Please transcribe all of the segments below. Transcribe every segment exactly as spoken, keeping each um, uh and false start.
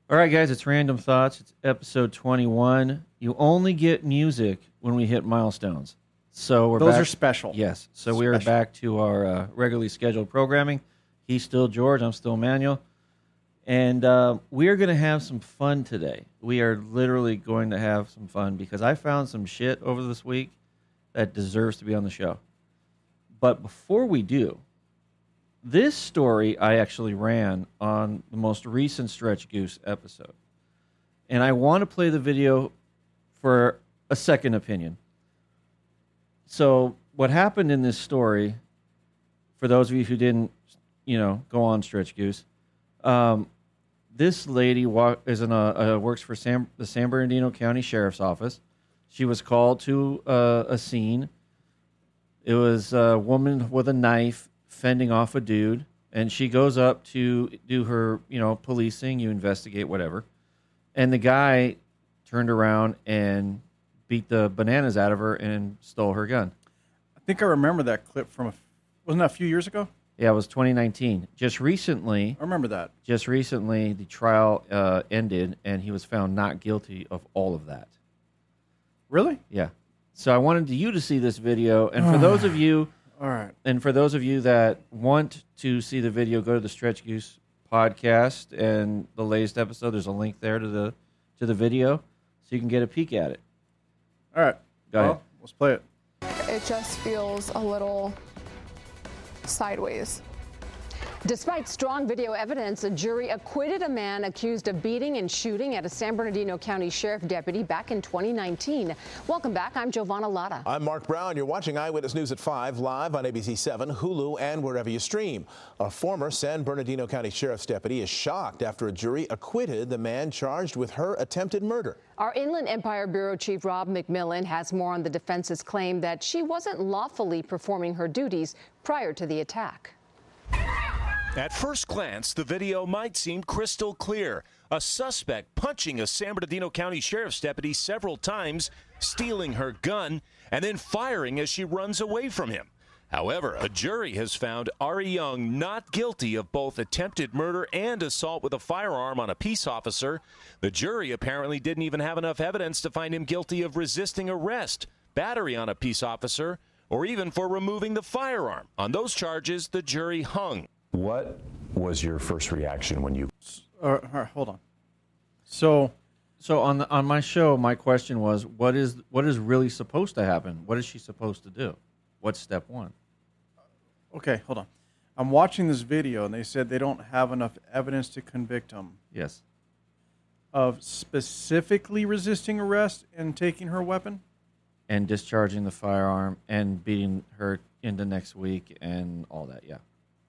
All right, guys, it's Random Thoughts. It's episode twenty-one. You only get music when we hit milestones. So we're Those back. are special. Yes. So Special. we are back to our uh, regularly scheduled programming. He's still George. I'm still Manuel. And uh, we are going to have some fun today. We are literally going to have some fun because I found some shit over this week that deserves to be on the show. But before we do, this story I actually ran on the most recent Stretch Goose episode. And I want to play the video for a second opinion. So what happened in this story, for those of you who didn't, you know, go on Stretch Goose, um, this lady wa- is in a, uh, works for San, the San Bernardino County Sheriff's Office. She was called to uh, a scene. It was a woman with a knife fending off a dude, and she goes up to do her, you know, policing. You investigate, whatever. And the guy turned around and beat the bananas out of her and stole her gun. I think I remember that clip from, a, wasn't that a few years ago? Yeah, it was twenty nineteen. Just recently, I remember that. Just recently, the trial uh, ended, and he was found not guilty of all of that. Really? Yeah. So I wanted you to see this video, and for those of you, all right, and for those of you that want to see the video, go to the Stretch Goose podcast and the latest episode. There's a link there to the to the video, so you can get a peek at it. All right, go well, ahead. Let's play it. It just feels a little sideways. Despite strong video evidence, a jury acquitted a man accused of beating and shooting at a San Bernardino County Sheriff deputy back in twenty nineteen. Welcome back. I'm Giovanna Latta. I'm Mark Brown. You're watching Eyewitness News at five, live on A B C seven, Hulu, and wherever you stream. A former San Bernardino County Sheriff's deputy is shocked after a jury acquitted the man charged with her attempted murder. Our Inland Empire Bureau Chief Rob McMillan has more on the defense's claim that she wasn't lawfully performing her duties prior to the attack. At first glance, the video might seem crystal clear. A suspect punching a San Bernardino County Sheriff's deputy several times, stealing her gun, and then firing as she runs away from him. However, a jury has found Ari Young not guilty of both attempted murder and assault with a firearm on a peace officer. The jury apparently didn't even have enough evidence to find him guilty of resisting arrest, battery on a peace officer, or even for removing the firearm. On those charges, the jury hung. What was your first reaction when you... Uh, all right, hold on. So, so on the, on my show, my question was, what is what is really supposed to happen? What is she supposed to do? What's step one? Okay, hold on. I'm watching this video, and they said they don't have enough evidence to convict him. Yes. Of specifically resisting arrest and taking her weapon? And discharging the firearm and beating her into next week and all that, yeah.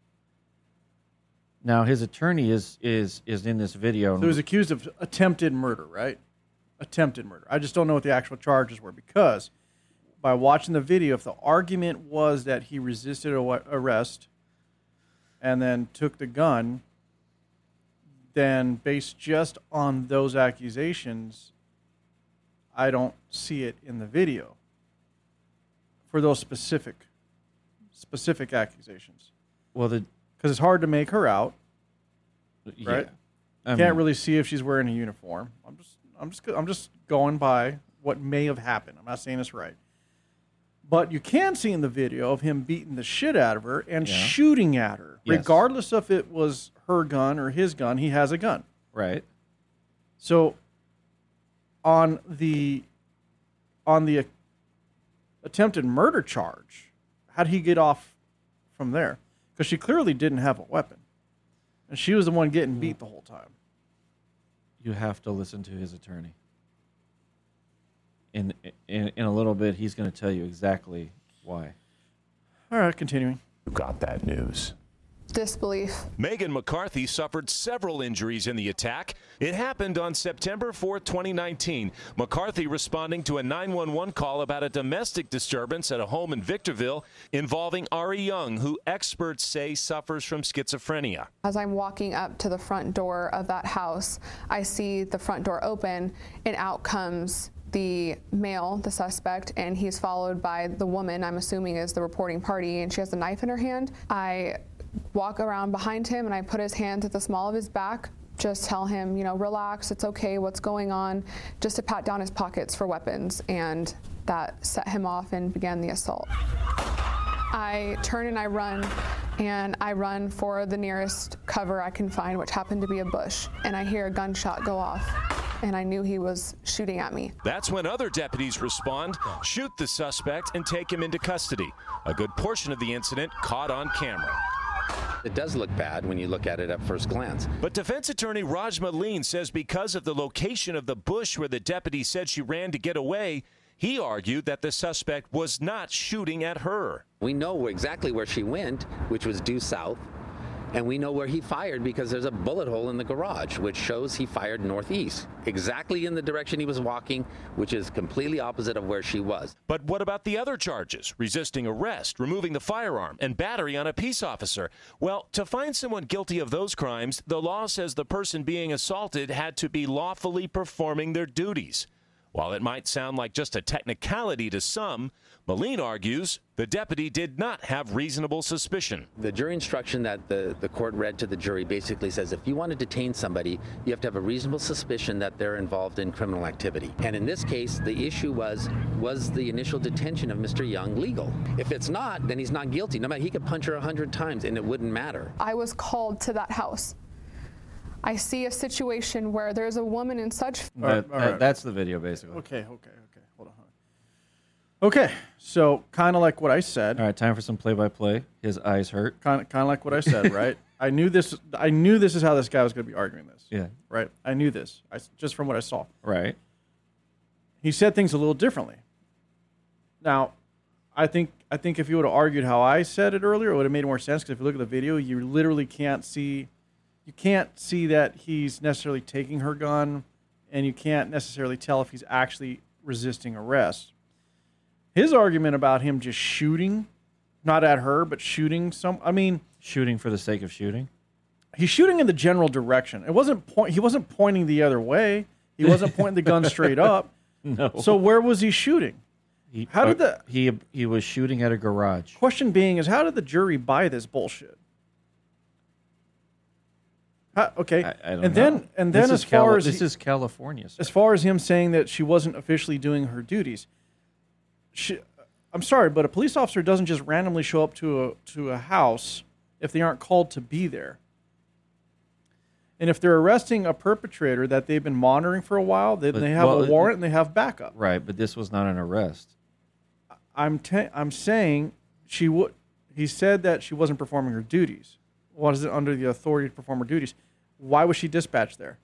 Now, his attorney is is is in this video. So he was accused of attempted murder, right? Attempted murder. I just don't know what the actual charges were, because by watching the video, if the argument was that he resisted arrest and then took the gun, then based just on those accusations, I don't see it in the video for those specific specific accusations. Well, the because it's hard to make her out, yeah. right? I Can't mean, really see if she's wearing a uniform. I'm just, I'm just, I'm just going by what may have happened. I'm not saying it's right, but you can see in the video of him beating the shit out of her and Yeah. shooting at her, Yes. regardless if it was her gun or his gun. He has a gun, right? So, on the, on the attempted murder charge, how did he get off from there? Because she clearly didn't have a weapon. And she was the one getting beat the whole time. You have to listen to his attorney. In in, in a little bit, he's going to tell you exactly why. All right, continuing. You got that news. Disbelief. Megan McCarthy suffered several injuries in the attack. It happened on September fourth, twenty nineteen. McCarthy responding to a nine one one call about a domestic disturbance at a home in Victorville involving Ari Young, who experts say suffers from schizophrenia. As I'm walking up to the front door of that house, I see the front door open, and out comes the male, the suspect, and he's followed by the woman, I'm assuming is the reporting party, and she has a knife in her hand. I walk around behind him and I put his hands at the small of his back, just tell him, you know, relax, it's okay, what's going on, just to pat down his pockets for weapons, and that set him off and began the assault. I turn and I run, and I run for the nearest cover I can find, which happened to be a bush, and I hear a gunshot go off, and I knew he was shooting at me. That's when other deputies respond, shoot the suspect, and take him into custody. A good portion of the incident caught on camera. It does look bad when you look at it at first glance. But defense attorney Raj Maleen says because of the location of the bush where the deputy said she ran to get away, he argued that the suspect was not shooting at her. We know exactly where she went, which was due south, and we know where he fired because there's a bullet hole in the garage, which shows he fired northeast, exactly in the direction he was walking, which is completely opposite of where she was. But what about the other charges? Resisting arrest, removing the firearm, and battery on a peace officer. Well, to find someone guilty of those crimes, the law says the person being assaulted had to be lawfully performing their duties. While it might sound like just a technicality to some, Maleen argues the deputy did not have reasonable suspicion. The jury instruction that the, the court read to the jury basically says if you want to detain somebody, you have to have a reasonable suspicion that they're involved in criminal activity. And in this case, the issue was, was the initial detention of Mister Young legal? If it's not, then he's not guilty. No matter, he could punch her a hundred times and it wouldn't matter. I was called to that house. I see a situation where there's a woman in such... That, All right, all that- right. That's the video, basically. Okay, okay, okay. Hold on. Okay, so kind of like what I said. All right, time for some play-by-play. His eyes hurt. Kind of, kind of like what I said, right? I knew this. I knew this is how this guy was going to be arguing this. Yeah. Right. I knew this. I, just from what I saw. Right. He said things a little differently. Now, I think I think if you would have argued how I said it earlier, it would have made more sense. Because if you look at the video, you literally can't see, you can't see that he's necessarily taking her gun, and you can't necessarily tell if he's actually resisting arrest. His argument about him just shooting, not at her, but shooting some. I mean, Shooting for the sake of shooting. he's shooting in the general direction. It wasn't point. He wasn't pointing the other way. He wasn't pointing the gun straight up. No. So where was he shooting? He, How did uh, the- he he was shooting at a garage? Question being is, how did the jury buy this bullshit? How, okay, I, I don't and know. then and then this as is Cali- far as this he- is California, sir. as far as him saying that she wasn't officially doing her duties, she, I'm sorry, but a police officer doesn't just randomly show up to a to a house if they aren't called to be there. And if they're arresting a perpetrator that they've been monitoring for a while, then But- they have well, a warrant and they have backup. Right, but this was not an arrest. I'm te- I'm saying she would. He said that she wasn't performing her duties. Wasn't under the authority to perform her duties. Why was she dispatched there?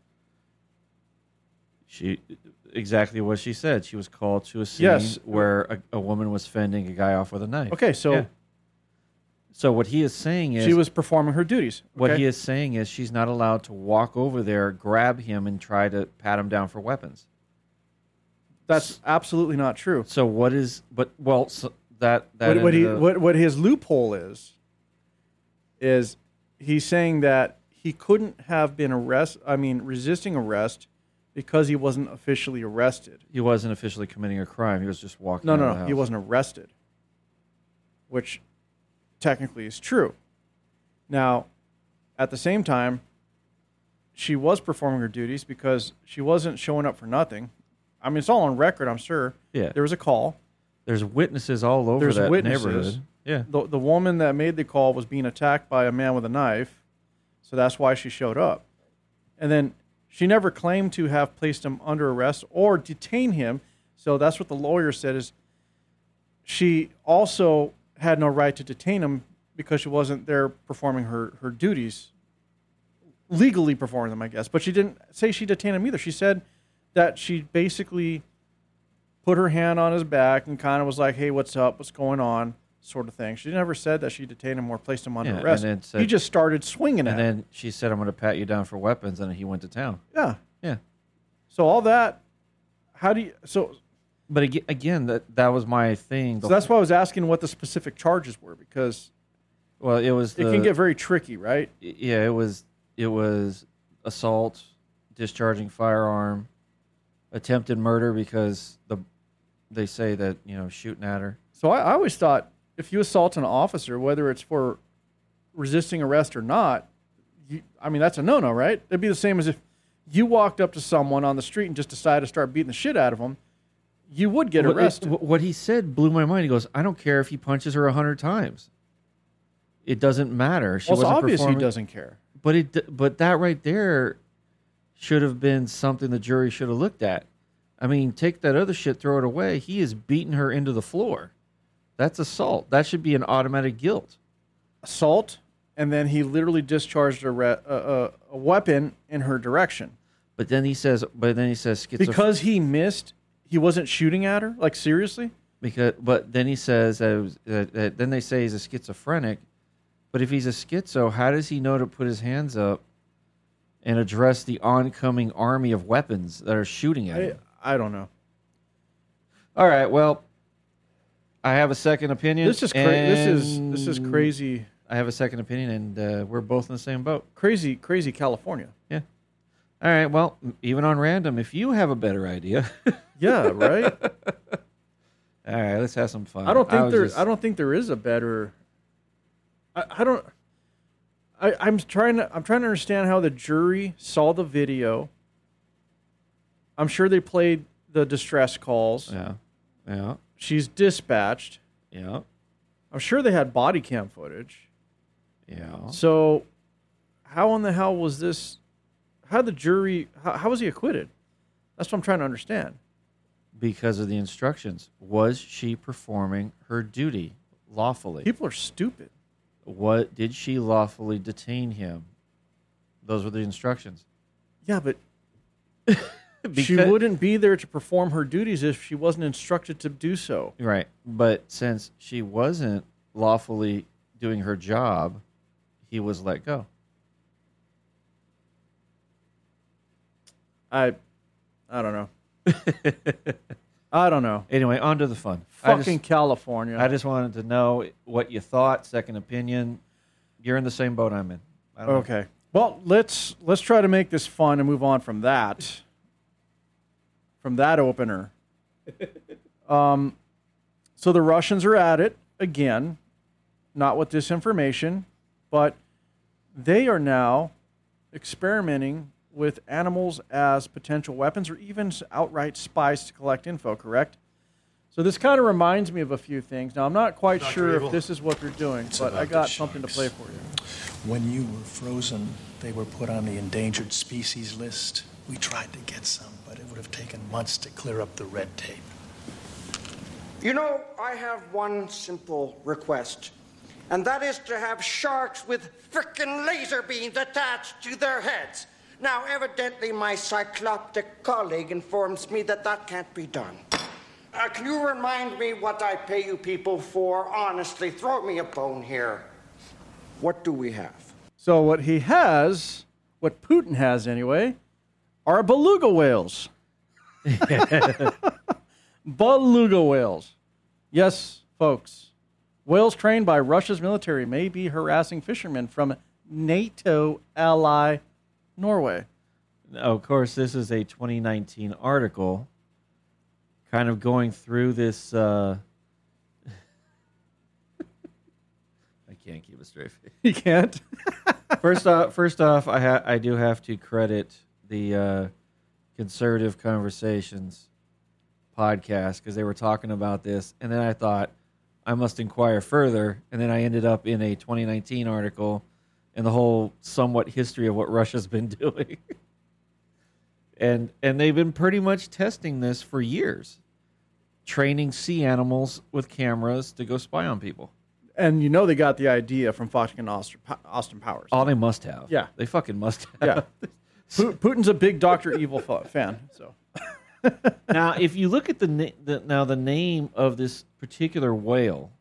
She exactly what she said. She was called to a scene Yes. where a, a woman was fending a guy off with a knife. Okay, so Yeah. So what he is saying is she was performing her duties. what okay? he is saying is she's not allowed to walk over there, grab him, and try to pat him down for weapons. That's absolutely not true. So what is? But well, so that that What, what he ended up- what what his loophole is is he's saying that he couldn't have been arrest. I mean, resisting arrest because he wasn't officially arrested. he wasn't officially committing a crime. He was just walking. No, out no, of the no. house. He wasn't arrested, which technically is true. Now, at the same time, she was performing her duties because she wasn't showing up for nothing. I mean, it's all on record, I'm sure. Yeah. There was a call. There's witnesses all over There's that witnesses. neighborhood. Yeah. The, the woman that made the call was being attacked by a man with a knife, so that's why she showed up. And then she never claimed to have placed him under arrest or detained him, so that's what the lawyer said is she also had no right to detain him because she wasn't there performing her, her duties, legally performing them, I guess. But she didn't say she detained him either. She said that she basically put her hand on his back and kind of was like, hey, what's up? What's going on? Sort of thing. She never said that she detained him or placed him under Yeah, and arrest. then said- he just started swinging And at him. then she said, "I'm going to pat you down for weapons," and he went to town. Yeah. Yeah. So all that, how do you, so, But aga- again, that that was my thing. so that's why I was asking what the specific charges were, because well, it was. it the, can get very tricky, right? Yeah, it was. It was assault, discharging firearm, attempted murder because the they say that you know shooting at her. So I, I always thought if you assault an officer, whether it's for resisting arrest or not, you, I mean, that's a no-no, right? It'd be the same as if you walked up to someone on the street and just decided to start beating the shit out of them. You would get What- arrested. What he said blew my mind. He goes, I don't care if he punches her a hundred times. It doesn't matter. She well, it's wasn't obvious he performing. doesn't care. But it, but that right there should have been something the jury should have looked at. I mean, take that other shit, throw it away. He is beating her into the floor. That's assault. That should be an automatic guilt. Assault, and then he literally discharged a, re- a, a, a weapon in her direction. But then he says, but then he says schizophrenia. Because he missed, he wasn't shooting at her? Like, seriously? Because, but then he says, that it was, uh, that then they say he's a schizophrenic. But if he's a schizo, how does he know to put his hands up and address the oncoming army of weapons that are shooting at I, him? I don't know. All right, well, I have a second opinion. This is cra- this is this is and crazy. I have a second opinion, and uh, we're both in the same boat. Crazy, crazy California. Yeah. All right, well, even on random, if you have a better idea. Yeah, right? All right, let's have some fun. I don't think was there just- I don't think there is a better I, I don't I, I'm trying to I'm trying to understand how the jury saw the video. I'm sure they played the distress calls. Yeah. Yeah. She's dispatched. Yeah. I'm sure they had body cam footage. Yeah. So how in the hell was this how the jury how, how was he acquitted? That's what I'm trying to understand. Because of the instructions. Was she performing her duty lawfully? People are stupid. What did she lawfully detain him? Those were the instructions. Yeah, but she Because- wouldn't be there to perform her duties if she wasn't instructed to do so. Right. But since she wasn't lawfully doing her job, he was let go. I I don't know. I don't know. Anyway, on to the fun. I Fucking just, California. I just wanted to know what you thought, second opinion. You're in the same boat I'm in. I don't know. Okay. Well, let's let's try to make this fun and move on from that. From that opener. um, so the Russians are at it again, not with disinformation, but they are now experimenting with animals as potential weapons or even outright spies to collect info, correct? So this kind of reminds me of a few things. Now, I'm not quite Doctor sure Evil. if this is what they're doing, It's but I about got the something to sharks. play for you. When you were frozen, they were put on the endangered species list. We tried to get some, but it would have taken months to clear up the red tape. You know, I have one simple request, and that is to have sharks with frickin' laser beams attached to their heads. Now, evidently, my cycloptic colleague informs me that that can't be done. Uh, can you remind me what I pay you people for? Honestly, throw me a bone here. What do we have? So what he has, what Putin has anyway, are beluga whales. Beluga whales. Yes, folks. Whales trained by Russia's military may be harassing fishermen from NATO ally Norway. Now, of course, this is a twenty nineteen article kind of going through this. Uh, I can't keep a straight face. You can't? first off, first off, I ha- I do have to credit the uh, Conservative Conversations podcast because they were talking about this, and then I thought I must inquire further, and then I ended up in a twenty nineteen article and the whole somewhat history of what Russia's been doing. and and they've been pretty much testing this for years, training sea animals with cameras to go spy on people. And you know they got the idea from fucking Austin, Austin Powers. Oh, they must have. Yeah. They fucking must have. Yeah. Pu- Putin's a big Doctor Evil fa- fan, so. Now, if you look at the, na- the now the name of this particular whale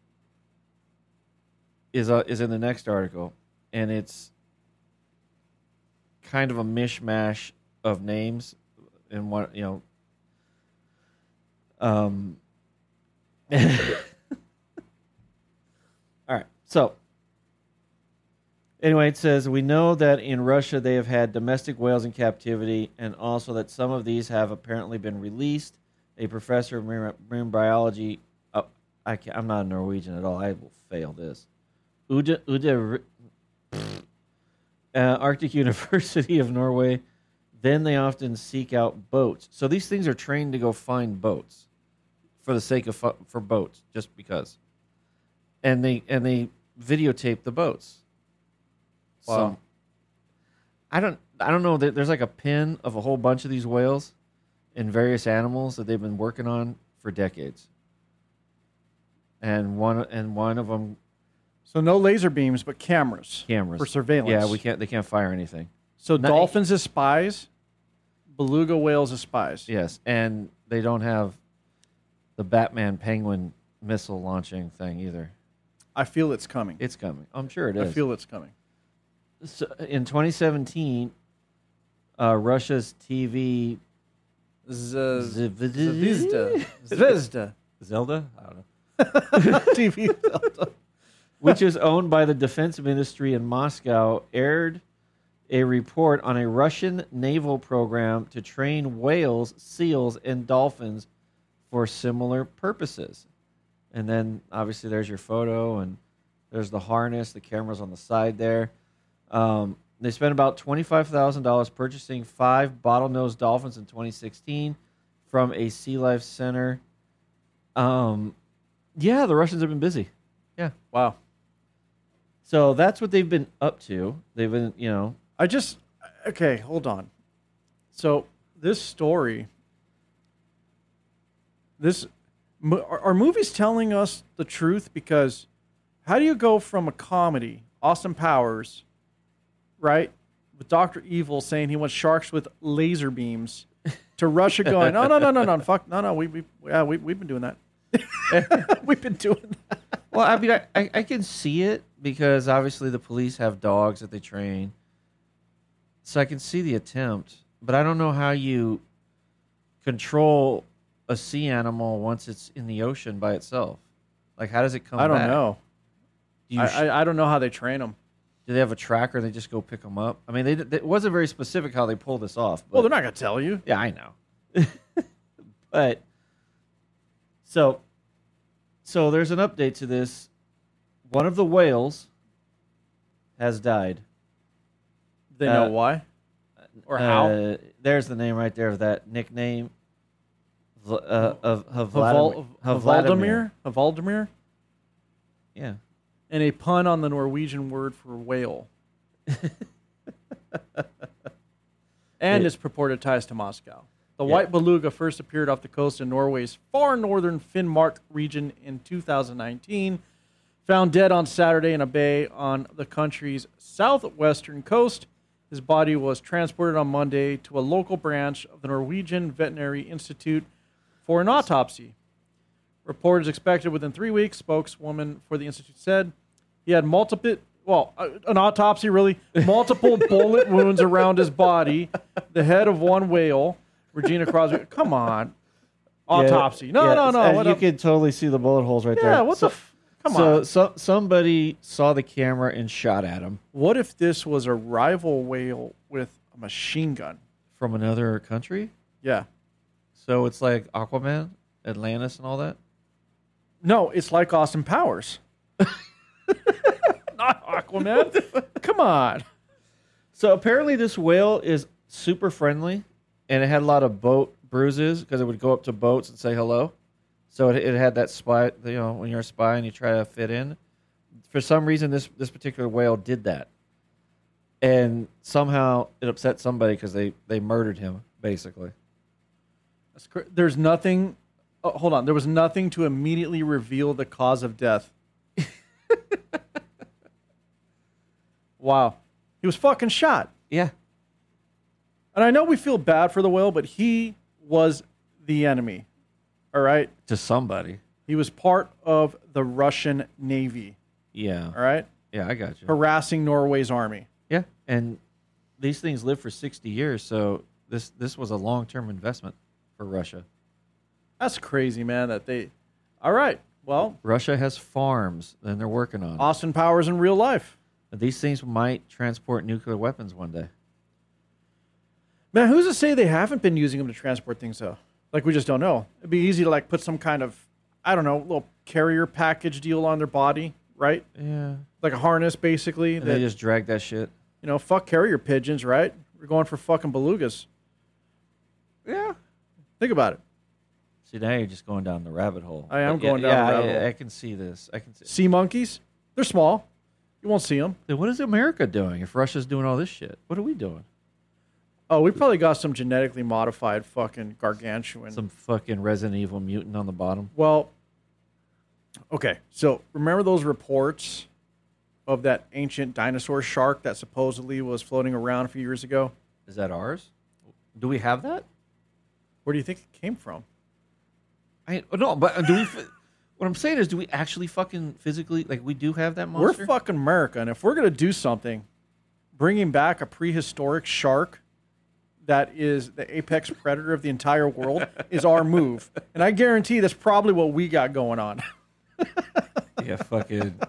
is uh, is in the next article, and it's kind of a mishmash of names, and what you know. Um. All right, so. Anyway, it says, we know that in Russia they have had domestic whales in captivity and also that some of these have apparently been released. A professor of marine, marine biology, uh, I can't, I'm not a Norwegian at all, I will fail this. Ude, Ude, uh, Arctic University of Norway. Then they often seek out boats. So these things are trained to go find boats for the sake of fu- for boats, just because. And they and they videotape the boats. Wow. So, I don't I don't know. There- There's like a pin of a whole bunch of these whales and various animals that they've been working on for decades. And one and one of them So no laser beams, but cameras. cameras For surveillance. Yeah, we can't. They can't fire anything. So Not- dolphins as spies, beluga whales as spies. Yes, and they don't have the Batman Penguin missile launching thing either. I feel it's coming. It's coming. I'm sure it I is. feel it's coming. So in twenty seventeen, uh, Russia's T V Z- Zvezda. Zvezda. Zelda, I don't know, T V Zelda. which is owned by the defense ministry in Moscow, aired a report on a Russian naval program to train whales, seals, and dolphins for similar purposes. And then obviously there's your photo, and there's the harness, the cameras on the side there. Um, they spent about twenty-five thousand dollars purchasing five bottlenose dolphins in twenty sixteen from a sea life center. Um, yeah, the Russians have been busy. Yeah. Wow. So that's what they've been up to. They've been, you know, I just, okay, hold on. So this story, this, mo- are, are movies telling us the truth? Because how do you go from a comedy, Austin Powers, right, with Doctor Evil saying he wants sharks with laser beams, to Russia going, no, no, no, no, no, fuck, no, no, we, we, yeah, we, we've been doing that. We've been doing that. well, I mean, I, I, I can see it because obviously the police have dogs that they train. So I can see the attempt, but I don't know how you control a sea animal once it's in the ocean by itself. Like, how does it come I don't back? know. Do, you I, sh- I, I don't know how they train them. do they have a tracker? They just go pick them up? I mean, they, they, it wasn't very specific how they pull this off. But, Well, they're not going to tell you. yeah, I know. But, so, so there's an update to this. One of the whales has died. They know Uh, why or how. Uh, there's the name right there of that nickname Vl- uh, of of Haval- Vladimir. Havaldemir? Havaldemir? Yeah. And a pun on the Norwegian word for whale. And It- its purported ties to Moscow. The Yeah. white beluga first appeared off the coast of Norway's far northern Finnmark region in two thousand nineteen. Found dead on Saturday in a bay on the country's southwestern coast. His body was transported on Monday to a local branch of the Norwegian Veterinary Institute for an autopsy. Report is expected within three weeks, spokeswoman for the institute said. He had multiple, well, uh, an autopsy really, multiple bullet wounds around his body, the head of one whale, Regina Crosby. Come on. Autopsy. No, Yeah, no, no. and What you up? can totally see the bullet holes right there. Yeah, what so, the f- Come so, on. So somebody saw the camera and shot at him What if this was a rival whale with a machine gun? from another country. Yeah. So it's like Aquaman, Atlantis, and all that. No, it's like Austin Powers. Not Aquaman. Come on. So apparently this whale is super friendly, and it had a lot of boat bruises because it would go up to boats and say hello. So it, it had that spy, you know, when you're a spy and you try to fit in. For some reason, this this particular whale did that, and somehow it upset somebody because they they murdered him basically. That's cr- There's nothing. Oh, hold on. There was nothing to immediately reveal the cause of death. Wow. He was fucking shot. Yeah. And I know we feel bad for the whale, but he was the enemy. All right? To somebody. He was part of the Russian Navy. Yeah. All right? Yeah, I got you. Harassing Norway's army. Yeah, and these things live for sixty years, so this this was a long term investment for Russia. That's crazy, man, that they. All right. Well, Russia has farms, and they're working on it. Austin Powers in real life. These things might transport nuclear weapons one day. Man, who's to say they haven't been using them to transport things, though? Like, we just don't know. It'd be easy to, like, put some kind of, I don't know, little carrier package deal on their body, right? Yeah. Like a harness, basically. And that, they just drag that shit. You know, fuck carrier pigeons, right? We're going for fucking belugas. Yeah. Think about it. See, now you're just going down the rabbit hole. I am But yeah, going down yeah, the rabbit I, hole. I can see this. I can see. Sea monkeys, they're small. You won't see them. Then what is America doing if Russia's doing all this shit? What are we doing? Oh, we probably got some genetically modified fucking gargantuan. Some fucking Resident Evil mutant on the bottom. Well, okay. So remember those reports of that ancient dinosaur shark that supposedly was floating around a few years ago? Is that ours? Do we have that? Where do you think it came from? I no, but do we? What I'm saying is, do we actually fucking physically like we do have that monster? We're fucking America, and if we're gonna do something, bringing back a prehistoric shark that is the apex predator of the entire world is our move, and I guarantee that's probably what we got going on. Yeah, fucking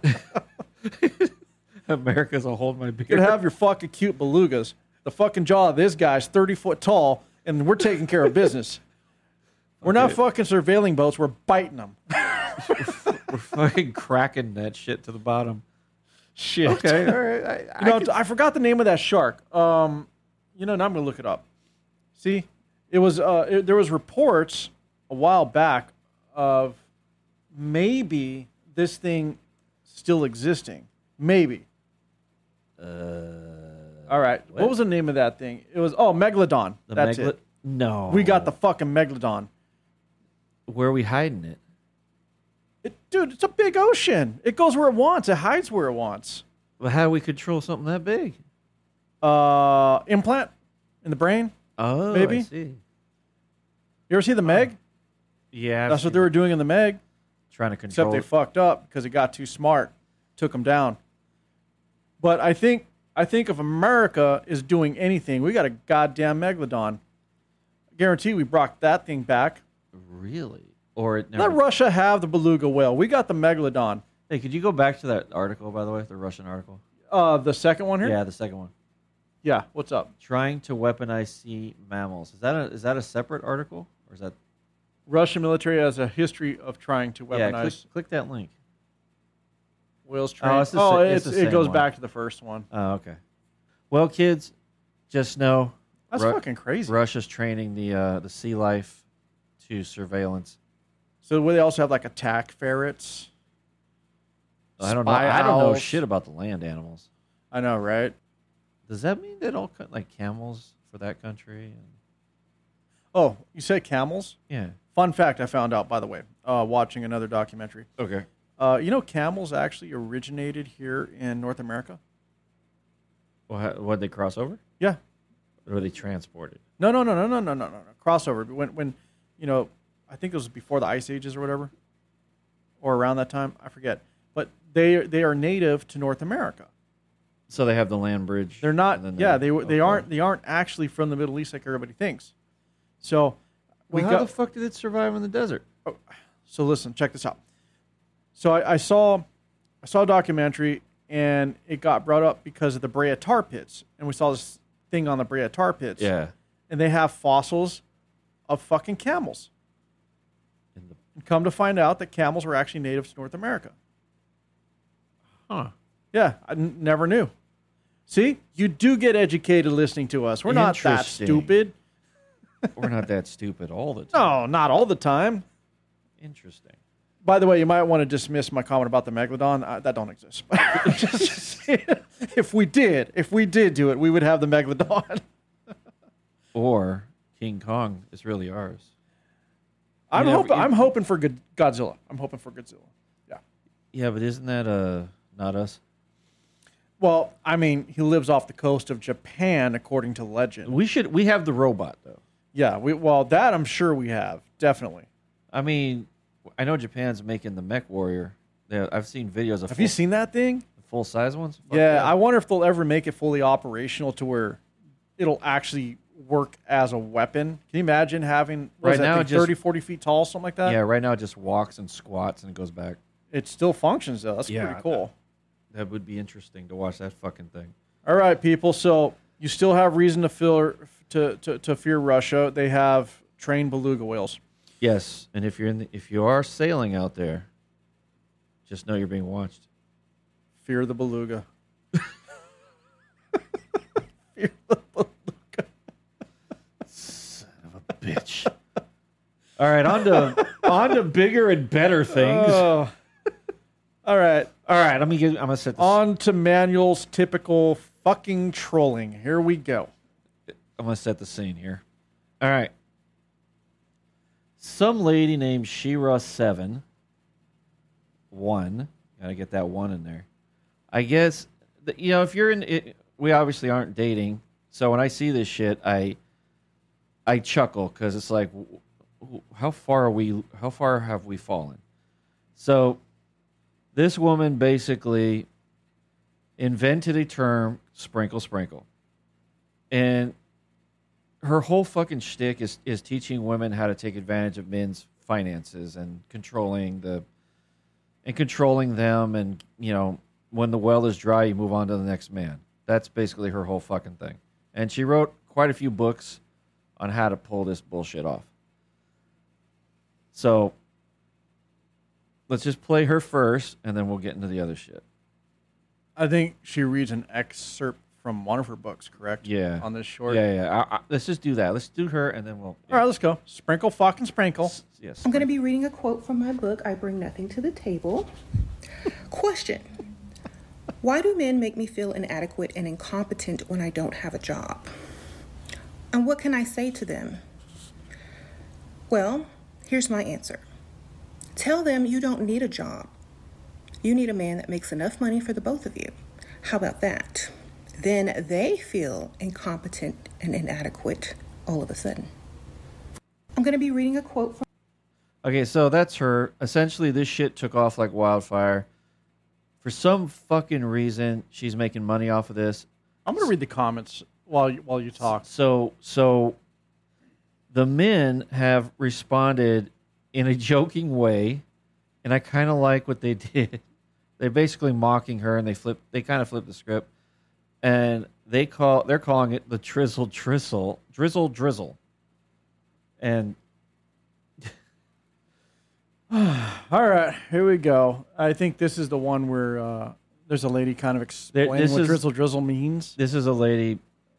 America's a hold my beer. You could have your fucking cute belugas. The fucking jaw of this guy's thirty foot tall, and we're taking care of business. We're not fucking surveilling boats. We're biting them. We're fucking cracking that shit to the bottom. Shit. Okay, all right. I, I You know, can- I forgot the name of that shark. Um, you know, now I'm gonna look it up. See, it was uh, it, there was reports a while back of maybe this thing still existing. Maybe. Uh, All right. What? what? was the name of that thing? It was oh Megalodon. the That's megalo- it. No, We got the fucking Megalodon. Where are we hiding it? It, dude, it's a big ocean. It goes where it wants. It hides where it wants. Well, how do we control something that big? Uh, implant in the brain. Oh, Maybe. I see. You ever see the Meg? Yeah, I've That's what seen they were doing in the Meg. trying to Except control. they it. fucked up because it got too smart, took them down. But I think I think if America is doing anything, we got a goddamn Megalodon. I guarantee we brought that thing back. Really? Or it never. Let Russia have the beluga whale. We got the Megalodon. Hey, could you go back to that article, by the way, the Russian article? Uh, the second one here. Yeah, the second one. Yeah. What's up? Trying to weaponize sea mammals. Is that a is that a separate article, or is that? Russian military has a history of trying to Yeah, weaponize click, click that link. whales. Train. Oh, it's the oh, sa- it's, it's the it same goes one. back to the first one. Oh, okay. Well, kids, just know That's Ru- fucking crazy. Russia's training the uh, the sea life to surveillance. So will they also have like attack ferrets? I don't know. Spy I don't know owls? shit about the land animals. I know, right? Does that mean that all co- like camels for that country? And, Oh, you said camels? yeah. Fun fact I found out, by the way, uh, watching another documentary. Okay. Uh, you know, camels actually originated here in North America? Well, how, what they cross over? Yeah. Or were they transported? No, no, no, no, no, no, no, no. no. Crossover. When, when, you know, I think it was before the Ice Ages or whatever, or around that time. I forget. But they they are native to North America. So they have the land bridge. They're not. and then Yeah, they they okay. aren't they aren't actually from the Middle East like everybody thinks. So we Well, how got. the fuck did it survive in the desert? So listen, check this out. So I, I saw I saw a documentary and it got brought up because of the Brea tar pits, and we saw this thing on the Brea tar pits. Yeah. And they have fossils of fucking camels. In the, And come to find out that camels were actually native to North America. huh. Yeah, I n- never knew. See, you do get educated listening to us. We're not that Interesting. stupid. We're not that stupid all the time. No, not all the time. Interesting. By the way, you might want to dismiss my comment about the Megalodon. Uh, that don't exist. Just saying, if we did, if we did do it, we would have the Megalodon. Or King Kong is really ours. I'm never- hoping. you- I'm hoping for good Godzilla. I'm hoping for Godzilla. Yeah. Yeah, but isn't that uh not us? Well, I mean, he lives off the coast of Japan, according to legend. We should. We have the robot though. Yeah. We well, that I'm sure we have definitely. I mean, I know Japan's making the Mech Warrior. They, I've seen videos of Have full, you seen that thing? full size ones. Fuck Yeah, I wonder if they'll ever make it fully operational to where it'll actually work as a weapon. Can you imagine having what Right is that now thing, it just- thirty, forty feet tall, something like that? yeah. Right now, it just walks and squats and goes back. It still functions, though. That's Yeah, pretty cool. That would be interesting to watch that fucking thing. All right, people. So you still have reason to fear, to, to, to fear Russia. They have trained beluga whales. Yes, and if you're in, the, if you are sailing out there, just know you're being watched. Fear the beluga. Son of a bitch. All right, on to on to bigger and better things. Oh. All right. All right, let me get. I'm gonna set this. On to Manuel's typical fucking trolling. Here we go. I'm gonna set the scene here. All right. Some lady named Shira Seven. One. Gotta get that one in there. I guess you know if you're in. It, we obviously aren't dating, so when I see this shit, I. I chuckle because it's like, how far are we? How far have we fallen? So. This woman basically invented a term, sprinkle, sprinkle. And her whole fucking shtick is, is teaching women how to take advantage of men's finances and controlling the and controlling them. And, you know, when the well is dry, you move on to the next man. That's basically her whole fucking thing. And she wrote quite a few books on how to pull this bullshit off. So let's just play her first, and then we'll get into the other shit. I think she reads an excerpt from one of her books, correct? Yeah. On this short? Yeah, yeah. I, I, let's just do that. Let's do her, and then we'll... Yeah. All right, let's go. Sprinkle, fucking sprinkle. Yes. I'm going to be reading a quote from my book, I Bring Nothing to the Table. Question. Why do men make me feel inadequate and incompetent when I don't have a job? And what can I say to them? Well, here's my answer. Tell them you don't need a job. You need a man that makes enough money for the both of you. How about that? Then they feel incompetent and inadequate all of a sudden. I'm going to be reading a quote from... Okay, so that's her. Essentially, this shit took off like wildfire. For some fucking reason, she's making money off of this. I'm going to read the comments while you, while you talk. So, so the men have responded in a joking way, and I kind of like what they did. They're basically mocking her, and they flip. They kind of flip the script, and they call. They're calling it the Drizzle Drizzle Drizzle Drizzle, and all right, here we go. I think this is the one where uh, there's a lady kind of explaining this what is, Drizzle Drizzle means. This is a lady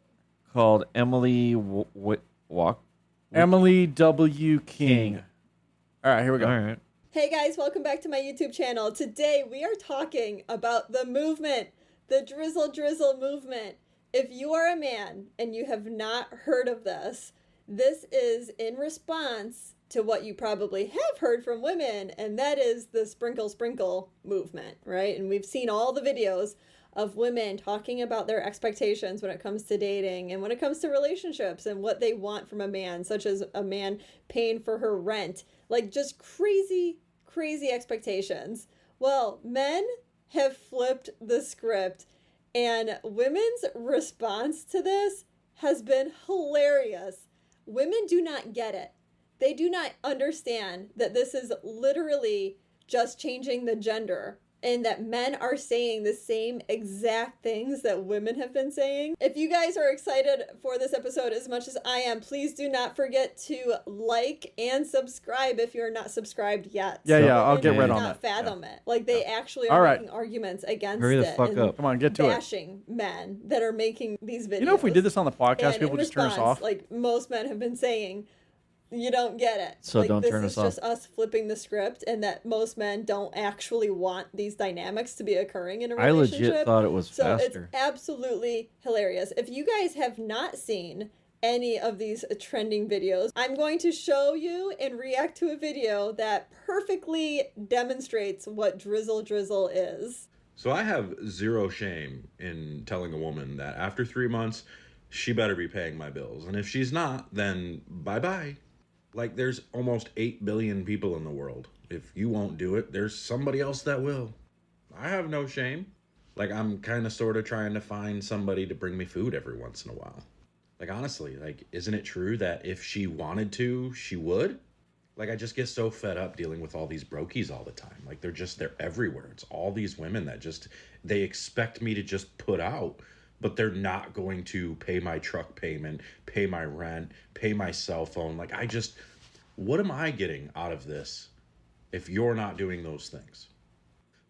called Emily w- w- Walk. Emily W. King. King. All right, here we go. All right. Hey guys, welcome back to my YouTube channel. Today we are talking about the movement, the Drizzle Drizzle movement. If you are a man and you have not heard of this, this is in response to what you probably have heard from women, and that is the sprinkle sprinkle movement, right? And we've seen all the videos of women talking about their expectations when it comes to dating and when it comes to relationships and what they want from a man, such as a man paying for her rent. Like just crazy, crazy expectations. Well, men have flipped the script, and women's response to this has been hilarious. Women do not get it. They do not understand that this is literally just changing the gender, and that men are saying the same exact things that women have been saying. If you guys are excited for this episode as much as I am, please do not forget to like and subscribe if you're not subscribed yet. Yeah, so yeah, I'll get right do on not that. fathom yeah. it. Like they actually All are right. making arguments against Hurry the it. fuck and up. Come on, get to bashing it. men that are making these videos. You know, if we did this on the podcast, and people in just turn us response, off. Like most men have been saying, you don't get it. So like, don't this turn is us just us flipping the script, and that most men don't actually want these dynamics to be occurring in a I relationship. legit thought it was so faster. it's absolutely hilarious. If you guys have not seen any of these trending videos, I'm going to show you and react to a video that perfectly demonstrates what Drizzle Drizzle is. So I have zero shame in telling a woman that after three months, she better be paying my bills. And if she's not, then bye-bye. Like, there's almost eight billion people in the world. If you won't do it, there's somebody else that will. I have no shame. Like, I'm kind of sort of trying to find somebody to bring me food every once in a while. Like, honestly, like, isn't it true that if she wanted to, she would? Like, I just get so fed up dealing with all these brokies all the time. Like, they're just, they're everywhere. It's all these women that just, they expect me to just put out, but they're not going to pay my truck payment, pay my rent, pay my cell phone. Like, I just, what am I getting out of this if you're not doing those things?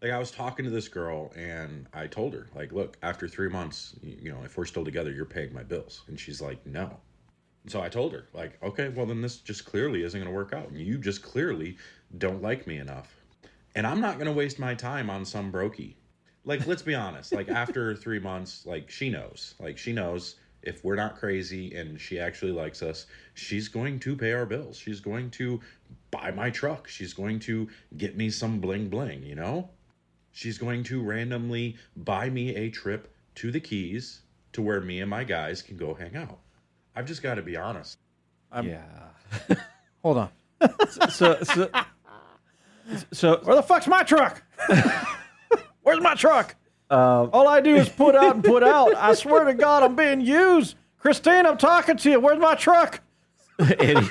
Like, I was talking to this girl, and I told her, like, look, after three months, you, you know, if we're still together, you're paying my bills. And she's like, no. And so I told her, like, okay, well, then this just clearly isn't going to work out. And you just clearly don't like me enough. And I'm not going to waste my time on some brokey. Like, let's be honest. Like, after three months, like, she knows. Like, she knows if we're not crazy and she actually likes us, she's going to pay our bills. She's going to buy my truck. She's going to get me some bling bling, you know? She's going to randomly buy me a trip to the Keys to where me and my guys can go hang out. I've just got to be honest. I'm, yeah. Hold on. so, so, so, where the fuck's my truck? Where's my truck? Uh, All I do is put out and put out. I swear to God, I'm being used. Christine, I'm talking to you. Where's my truck? Eddie.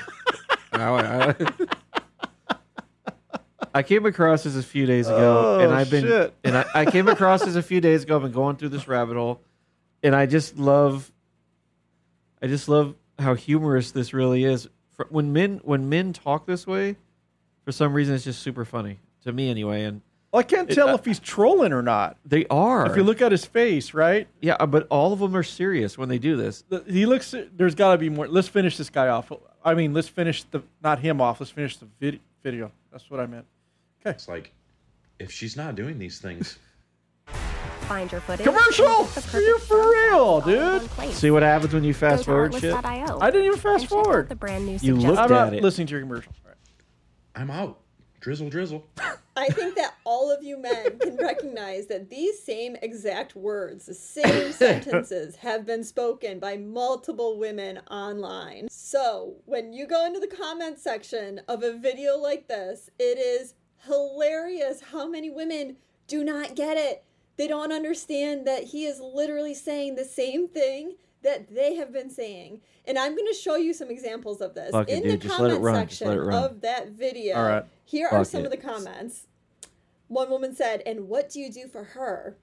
I came across this a few days ago, Oh, and I've been, shit. and I, I came across this a few days ago. I've been going through this rabbit hole, and I just love, I just love how humorous this really is. For, when men, when men talk this way, for some reason, it's just super funny to me, anyway. And well, I can't it, tell uh, if he's trolling or not. They are. If you look at his face, right? Yeah, but all of them are serious when they do this. The- He looks. There's got to be more. Let's finish this guy off. I mean, let's finish the not him off. Let's finish the vid- video. That's what I meant. Okay. It's like, if she's not doing these things. Find your footage. Commercial? Are you for real, dude? See what happens when you fast forward shit? I didn't even fast forward. The brand new You looked I'm at not it. listening to your commercial. All right. I'm out. Drizzle, drizzle. I think that all of you men can recognize that these same exact words, the same sentences, have been spoken by multiple women online. So when you go into the comment section of a video like this, it is hilarious how many women do not get it. They don't understand that he is literally saying the same thing that they have been saying. And I'm going to show you some examples of this. Fuck it, in dude. the Just let it comment run. Just let section it run. of that video, All right. here are Fuck some it. of the comments. One woman said, "And what do you do for her?"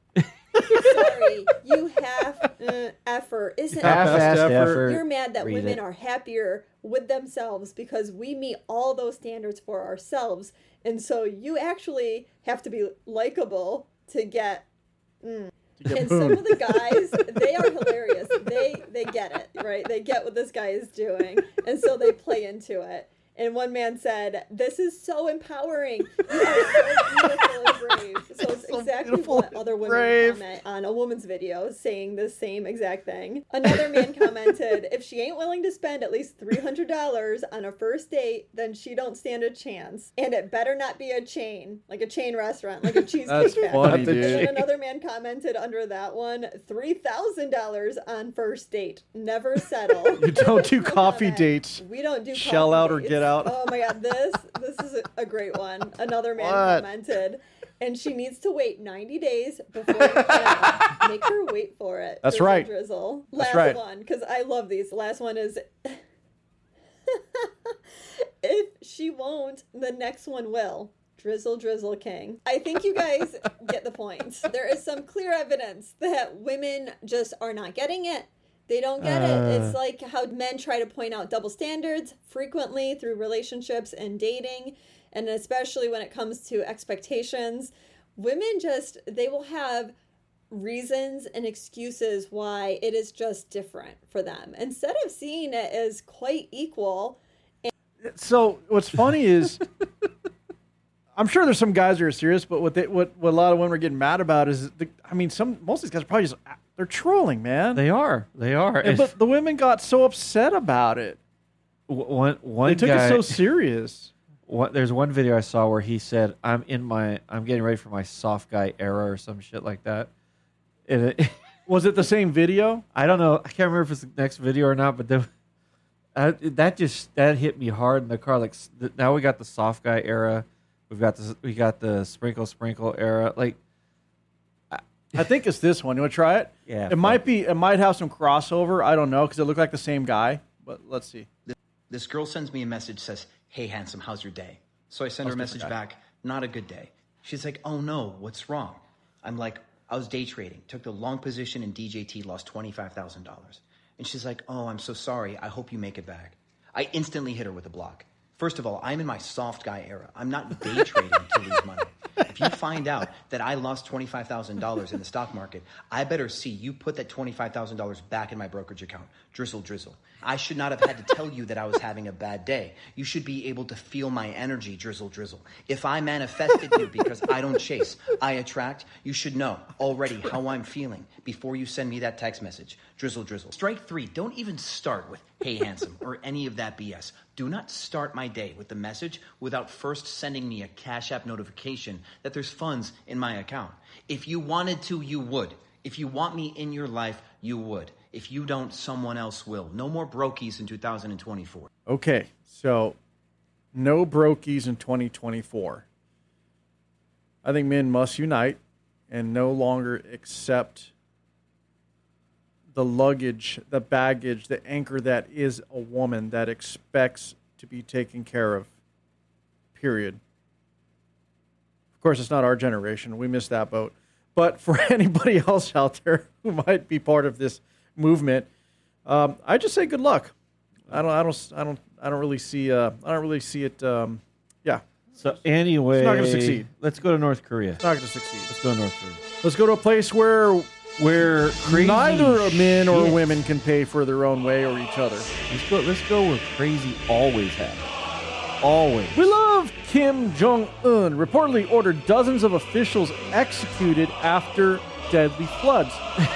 Sorry, you half uh, effer. Isn't Half-assed it? effort. You're mad that Read women it. are happier with themselves because we meet all those standards for ourselves. And so you actually have to be likable to get... Mm. And some of the guys, they are hilarious. They they get it, right? They get what this guy is doing. And so they play into it. And one man said, "This is so empowering. You are so beautiful and brave." So it's exactly what other women brave. comment on a woman's video saying the same exact thing. Another man commented, "If she ain't willing to spend at least three hundred dollars on a first date, then she don't stand a chance. And it better not be a chain, like a chain restaurant, like a cheesecake That's factory." funny, And dude. then another man commented under that one, three thousand dollars on first date. Never settle. You don't do And coffee comment, dates. "We don't do Shell coffee out or dates." get out. Oh my god, this this is a, a great one. Another man What? commented, "And she needs to wait ninety days before you can make her wait for it." That's Drizzle, right. Drizzle. That's Last right. one, because I love these. The last one is, "If she won't, the next one will." Drizzle, Drizzle King. I think you guys get the point. There is some clear evidence that women just are not getting it. They don't get it. It's like how men try to point out double standards frequently through relationships and dating, and especially when it comes to expectations. Women just, they will have reasons and excuses why it is just different for them instead of seeing it as quite equal. So what's funny is, I'm sure there's some guys that are serious, but what they, what what a lot of women are getting mad about is, the, I mean, some most of these guys are probably just they're trolling, man. They are. They are. And, but the women got so upset about it. one one They took guy, it so serious. One, there's one video I saw where he said, "I'm in my, I'm getting ready for my soft guy era" or some shit like that. And it, Was it the same video? I don't know. I can't remember if it's the next video or not. But then, I, that just that hit me hard in the car. Like s- th- now we got the soft guy era. We've got the we got the sprinkle sprinkle era. Like I think it's this one. You want to try it? Yeah, It fuck might be. It might have some crossover. I don't know because it looked like the same guy. But let's see. This girl sends me a message, says, "Hey, handsome, how's your day?" So I send her a That's a message different back, "Not a good day." She's like, "Oh no, what's wrong?" I'm like, "I was day trading, took the long position in D J T, lost twenty-five thousand dollars. And she's like, "Oh, I'm so sorry. I hope you make it back." I instantly hit her with a block. First of all, I'm in my soft guy era. I'm not day trading to lose money. If you find out that I lost twenty-five thousand dollars in the stock market, I better see you put that twenty-five thousand dollars back in my brokerage account. Drizzle, drizzle. I should not have had to tell you that I was having a bad day. You should be able to feel my energy, drizzle, drizzle. If I manifested you because I don't chase, I attract, you should know already how I'm feeling before you send me that text message. Drizzle, drizzle. Strike three, don't even start with, hey, handsome, or any of that B S. Do not start my day with the message without first sending me a Cash App notification that there's funds in my account. If you wanted to, you would. If you want me in your life, you would. If you don't, someone else will. No more brokies in two thousand twenty-four. Okay, so no brokies in twenty twenty-four. I think men must unite and no longer accept the luggage, the baggage, the anchor that is a woman that expects to be taken care of, period. Of course, it's not our generation. We missed that boat. But for anybody else out there who might be part of this movement, um, I just say good luck. I don't, I don't, I don't, I don't really see, uh, I don't really see it. Um, yeah. So anyway, it's not going to succeed. Let's go to North Korea. It's not going to succeed. Let's go to North Korea. Let's go to a place where where crazy neither men or shit. women can pay for their own way or each other. Let's go. Let's go where crazy always happens. Always. We love Kim Jong-un reportedly ordered dozens of officials executed after deadly floods.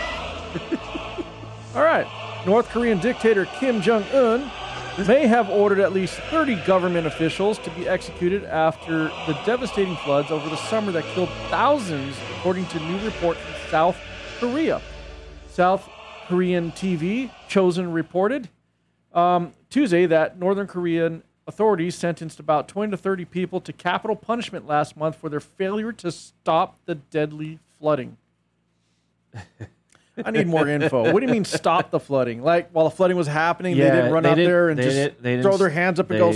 All right. North Korean dictator Kim Jong-un may have ordered at least thirty government officials to be executed after the devastating floods over the summer that killed thousands, according to a new report from South Korea. South Korean T V, Chosen, reported um, Tuesday that Northern Korean authorities sentenced about twenty to thirty people to capital punishment last month for their failure to stop the deadly flooding. I need more info. What do you mean stop the flooding? Like while the flooding was happening, Yeah, they didn't run they out didn't- there and they just didn't- they didn't throw s- their hands up and they- go,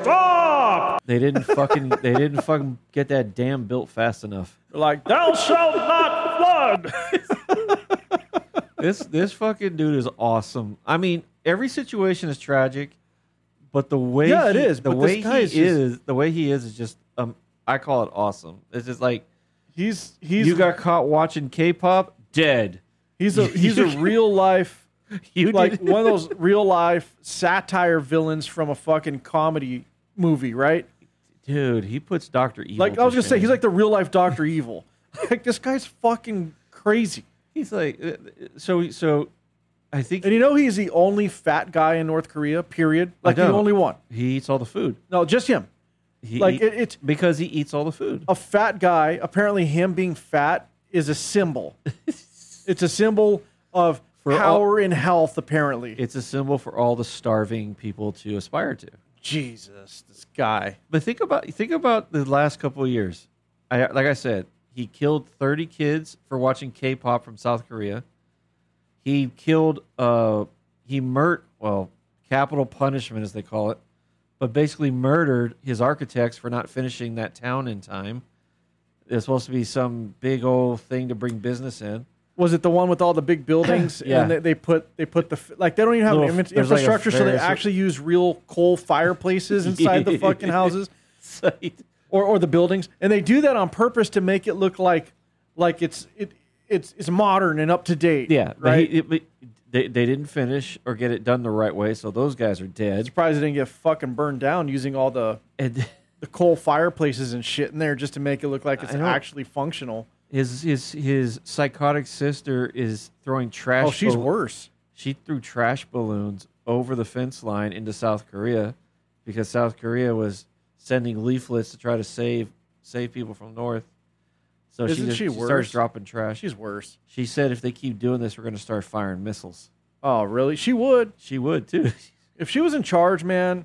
stop! They didn't fucking. They didn't fucking get that dam built fast enough. They're like, thou shalt not flood! This this fucking dude is awesome. I mean, every situation is tragic, but the way Yeah, it he- is, The but way this guy he is just- is, the way he is, is just um. I call it awesome. It's just like he's he's you got caught watching K-pop, dead. He's a he's a real life, You like did- one of those real life satire villains from a fucking comedy movie, right? Dude, he puts Doctor Evil. Like I was to gonna say, shame. he's like the real life Doctor Evil. Like this guy's fucking crazy. He's like uh, so so. I think, And you know he's the only fat guy in North Korea. Period. Like I the know. only one. He eats all the food. No, just him. He Like eat- it, it's because he eats all the food. a fat guy. Apparently, him being fat is a symbol. It's a symbol of For power all- and health. Apparently, It's a symbol for all the starving people to aspire to. Jesus, this guy. But think about think about the last couple of years. I like I said, he killed thirty kids for watching K-pop from South Korea. He killed uh he murdered well, capital punishment as they call it, but basically murdered his architects for not finishing that town in time. It's supposed to be some big old thing to bring business in. Was it the one with all the big buildings? Yeah. And they, they put they put the f- like they don't even have Little- infra- there's like a infrastructure, so they Ferris- actually use real coal fireplaces inside the fucking houses, So he- or or the buildings, and they do that on purpose to make it look like like it's it it's it's modern and up to date. yeah, but right. he, it, but they they didn't finish or get it done the right way, so those guys are dead. Surprised it didn't get fucking burned down using all the And the coal fireplaces and shit in there just to make it look like it's I know. actually functional. His his his psychotic sister is throwing trash. Oh, she's bal- worse. She threw trash balloons over the fence line into South Korea because South Korea was sending leaflets to try to save save people from North. So Isn't she just she she worse? starts dropping trash. She's worse. She said if they keep doing this, we're going to start firing missiles. Oh, really? She would. She would too. If she was in charge, man,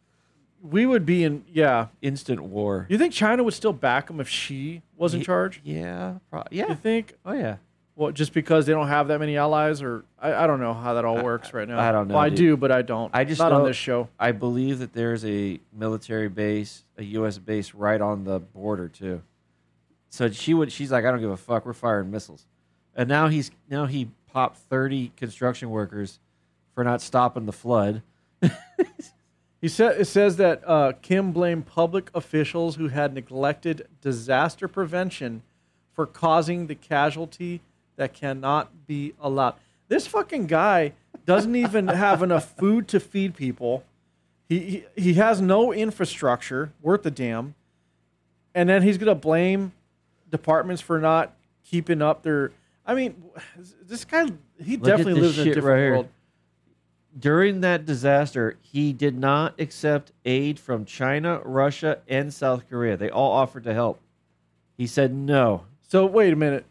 we would be in, yeah. Instant war. You think China would still back him if she was in Ye- charge? Yeah, pro- yeah. You think? Oh yeah. Well, just because they don't have that many allies, or I, I don't know how that all works right now. I don't know, Well, I dude. do, but I don't. I just not know, on this show. I believe that there's a military base, a U S base right on the border too. So she would. She's like, I don't give a fuck. We're firing missiles. And now he's now he popped thirty construction workers for not stopping the flood. He said it says that uh, Kim blamed public officials who had neglected disaster prevention for causing the casualty that cannot be allowed. This fucking guy doesn't even have enough food to feed people. He, he he has no infrastructure worth a damn, and then he's gonna blame departments for not keeping up their. I mean, this guy he Look definitely at this lives in a shit different right here. world. During that disaster, he did not accept aid from China, Russia, and South Korea. They all offered to help. He said no. So wait a minute.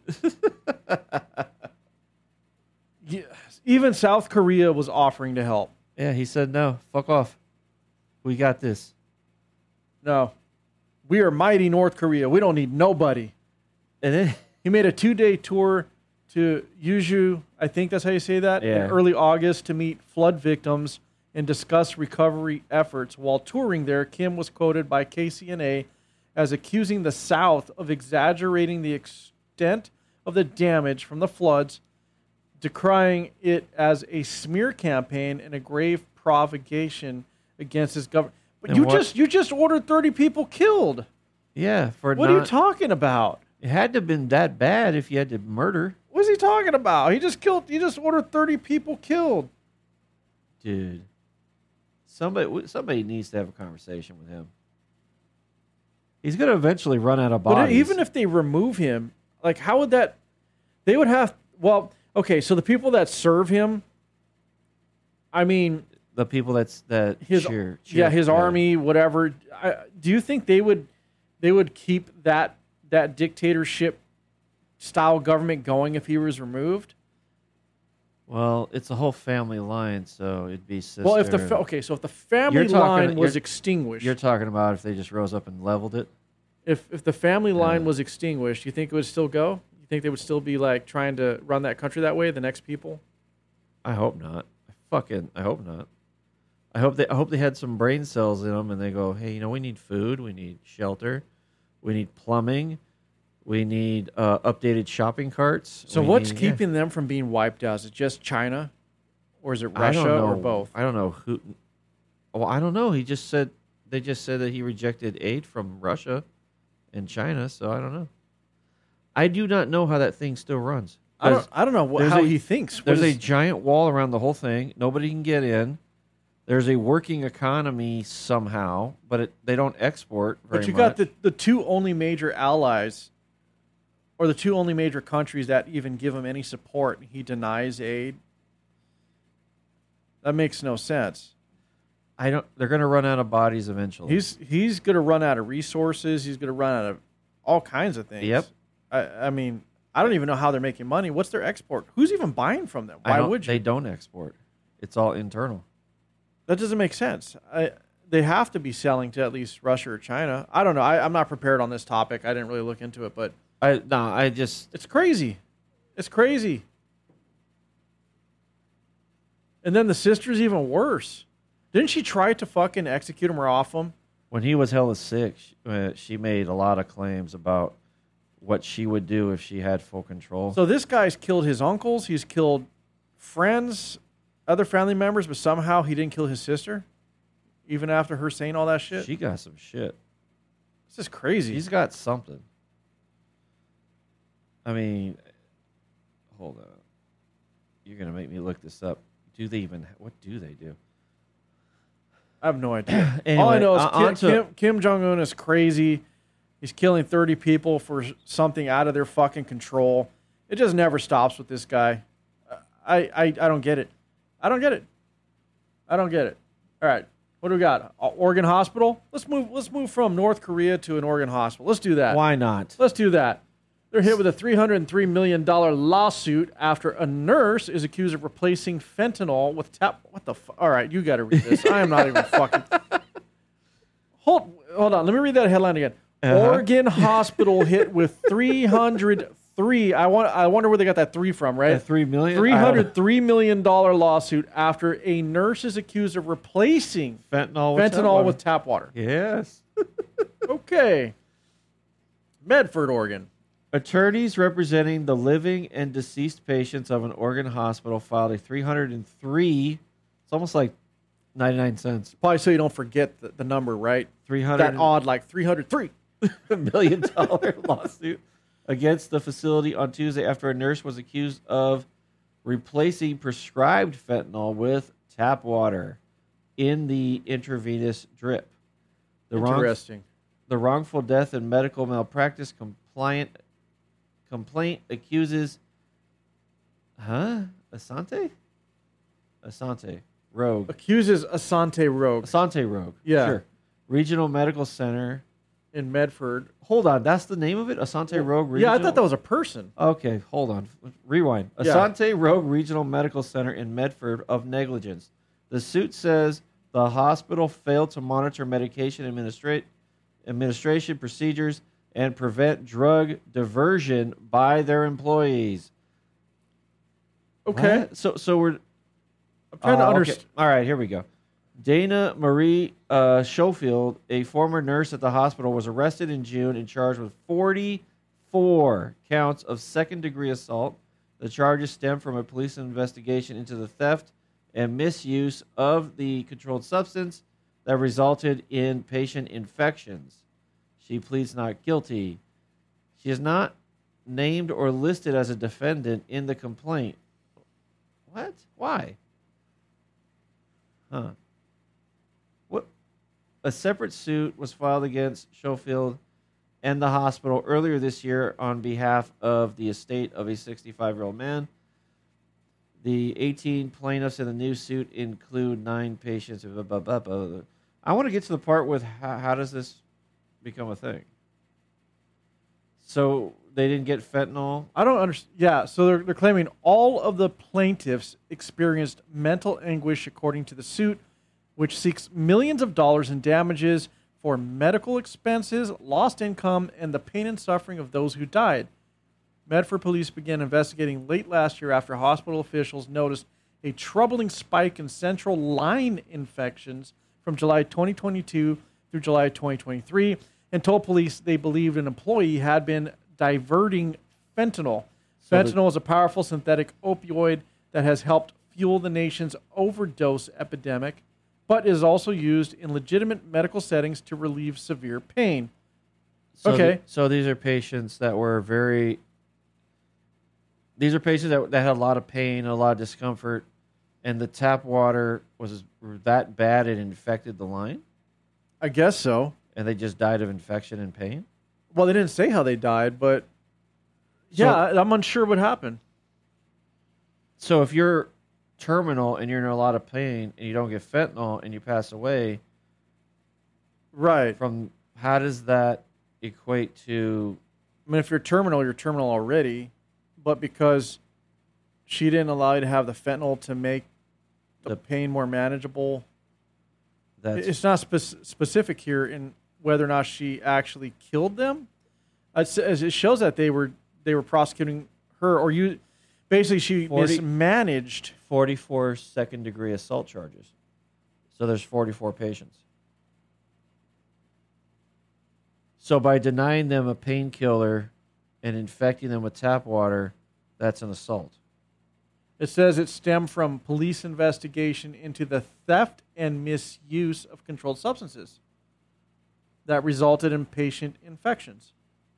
Yeah, even South Korea was offering to help. Yeah, he said no. Fuck off. We got this. No, we are mighty North Korea. We don't need nobody. And then he made a two-day tour to Jeju, I think that's how you say that, Yeah. in early August to meet flood victims and discuss recovery efforts. While touring there, Kim was quoted by K C N A as accusing the South of exaggerating the extent of the damage from the floods, decrying it as a smear campaign and a grave provocation against his government. But And you what- just you just ordered thirty people killed. Yeah, for What not, are you talking about? It had to have been that bad if you had to murder. What is he talking about? He just killed. He just ordered thirty people killed. Dude. Somebody somebody needs to have a conversation with him. He's going to eventually run out of But bodies. even if they remove him, like how would that? They would have. Well, okay. So the people that serve him. I mean, the people that's that his cheer, yeah, cheer his for him. army, whatever. I, do you think they would they would keep that that dictatorship style government going if he was removed? Well, it's a whole family line, so it'd be sister. Well, if the fa- okay, so if the family You're talking- line was you're- extinguished, You're talking about if they just rose up and leveled it? if if the family line was extinguished, you think it would still go? You think they would still be like trying to run that country that way? The next people? I hope not. I fucking I hope not. I hope they I hope they had some brain cells in them and they go, "Hey, you know, we need food, we need shelter, we need plumbing, we need uh, updated shopping carts." So we what's need- yeah. keeping them from being wiped out? Is it just China, or is it I don't Russia, know. or both? I don't know who. Well, I don't know. He just said they just said that he rejected aid from Russia and China, so I don't know. I do not know how that thing still runs. I don't. I don't know what, There's how a- he thinks. What There's a is- giant wall around the whole thing. Nobody can get in. There's a working economy somehow, but it, they don't export very But you much. got the, the two only major allies, or the two only major countries that even give him any support. He denies aid. That makes no sense. I don't. They're going to run out of bodies eventually. He's he's going to run out of resources. He's going to run out of all kinds of things. Yep. I, I mean, I don't even know how they're making money. What's their export? Who's even buying from them? I Why don't- would you? They don't export. It's all internal. That doesn't make sense. I, they have to be selling to at least Russia or China. I don't know. I, I'm not prepared on this topic. I didn't really look into it, but I no. I just it's crazy. It's crazy. And then the sister's even worse. Didn't she try to fucking execute him or off him? When he was hella sick, she, uh, she made a lot of claims about what she would do if she had full control. So this guy's killed his uncles. He's killed friends, other family members, but somehow he didn't kill his sister, even after her saying all that shit. She got some shit. This is crazy. He's got something. I mean, hold on. You're gonna make me look this up. Do they even? What do they do? I have no idea. Anyway, All I know is uh, Kim, on to- Kim, Kim Jong Un is crazy. He's killing thirty people for something out of their fucking control. It just never stops with this guy. I, I, I don't get it. I don't get it. I don't get it. All right, what do we got? Uh, Oregon hospital. Let's move. Let's move from North Korea to an Oregon hospital. Let's do that. Why not? Let's do that. They're hit with a three hundred three million dollars lawsuit after a nurse is accused of replacing fentanyl with tap. What the? Fu- All right, you got to read this. I am not even fucking. Hold, hold on. Let me read that headline again. Uh-huh. Oregon hospital hit with three hundred three. I want. I wonder where they got that three from. Right? That three million? Three hundred three million dollar lawsuit after a nurse is accused of replacing Fentanyl with tap fentanyl water. with tap water. Yes. Okay. Medford, Oregon. Attorneys representing the living and deceased patients of an Oregon hospital filed a three hundred three. It's almost like ninety-nine cents. Probably so you don't forget the, the number, right? three hundred That odd, like three hundred three. million dollar lawsuit against the facility on Tuesday after a nurse was accused of replacing prescribed fentanyl with tap water in the intravenous drip. The wrong- Interesting. the wrongful death and medical malpractice compliant complaint accuses, huh? Asante? Asante Rogue. Accuses Asante Rogue. Asante Rogue. Yeah. Sure. Regional Medical Center in Medford. Hold on, that's the name of it? Asante Rogue Regional? Yeah, I thought that was a person. Okay, hold on. Rewind. Yeah. Asante Rogue Regional Medical Center in Medford of negligence. The suit says the hospital failed to monitor medication administra- administration procedures and prevent drug diversion by their employees. Okay. What? So so we're I'm trying to Oh, okay. understand. All right, here we go. Dana Marie uh, Schofield, a former nurse at the hospital, was arrested in June and charged with forty-four counts of second-degree assault. The charges stem from a police investigation into the theft and misuse of the controlled substance that resulted in patient infections. She pleads not guilty. She is not named or listed as a defendant in the complaint. What? Why? Huh. What? A separate suit was filed against Schofield and the hospital earlier this year on behalf of the estate of a sixty-five-year-old man. The eighteen plaintiffs in the new suit include nine patients. Blah, blah, blah, blah. I want to get to the part with how, how does this become a thing? So they didn't get fentanyl? I don't understand. Yeah, so they're, they're claiming all of the plaintiffs experienced mental anguish according to the suit, which seeks millions of dollars in damages for medical expenses, lost income, and the pain and suffering of those who died. Medford police began investigating late last year after hospital officials noticed a troubling spike in central line infections from July twenty twenty-two through July twenty twenty-three and told police they believed an employee had been diverting fentanyl. So Fentanyl the- is a powerful synthetic opioid that has helped fuel the nation's overdose epidemic, but is also used in legitimate medical settings to relieve severe pain. So Okay. the- so these are patients that were very... These are patients that, that had a lot of pain, a lot of discomfort, and the tap water was that bad it infected the line? I guess so. And they just died of infection and pain? Well, they didn't say how they died, but So- yeah, I- I'm unsure what happened. So if you're terminal and you're in a lot of pain and you don't get fentanyl and you pass away, right? From how does that equate to? I mean, if you're terminal, you're terminal already, but because she didn't allow you to have the fentanyl to make the, The- pain more manageable, That's it's not spec- specific here in whether or not she actually killed them. It's, as it shows that they were they were prosecuting her, or you basically she forty mismanaged. forty-four second degree assault charges. So there's forty-four patients. So by denying them a painkiller and infecting them with tap water, that's an assault. It says it stemmed from police investigation into the theft and misuse of controlled substances that resulted in patient infections.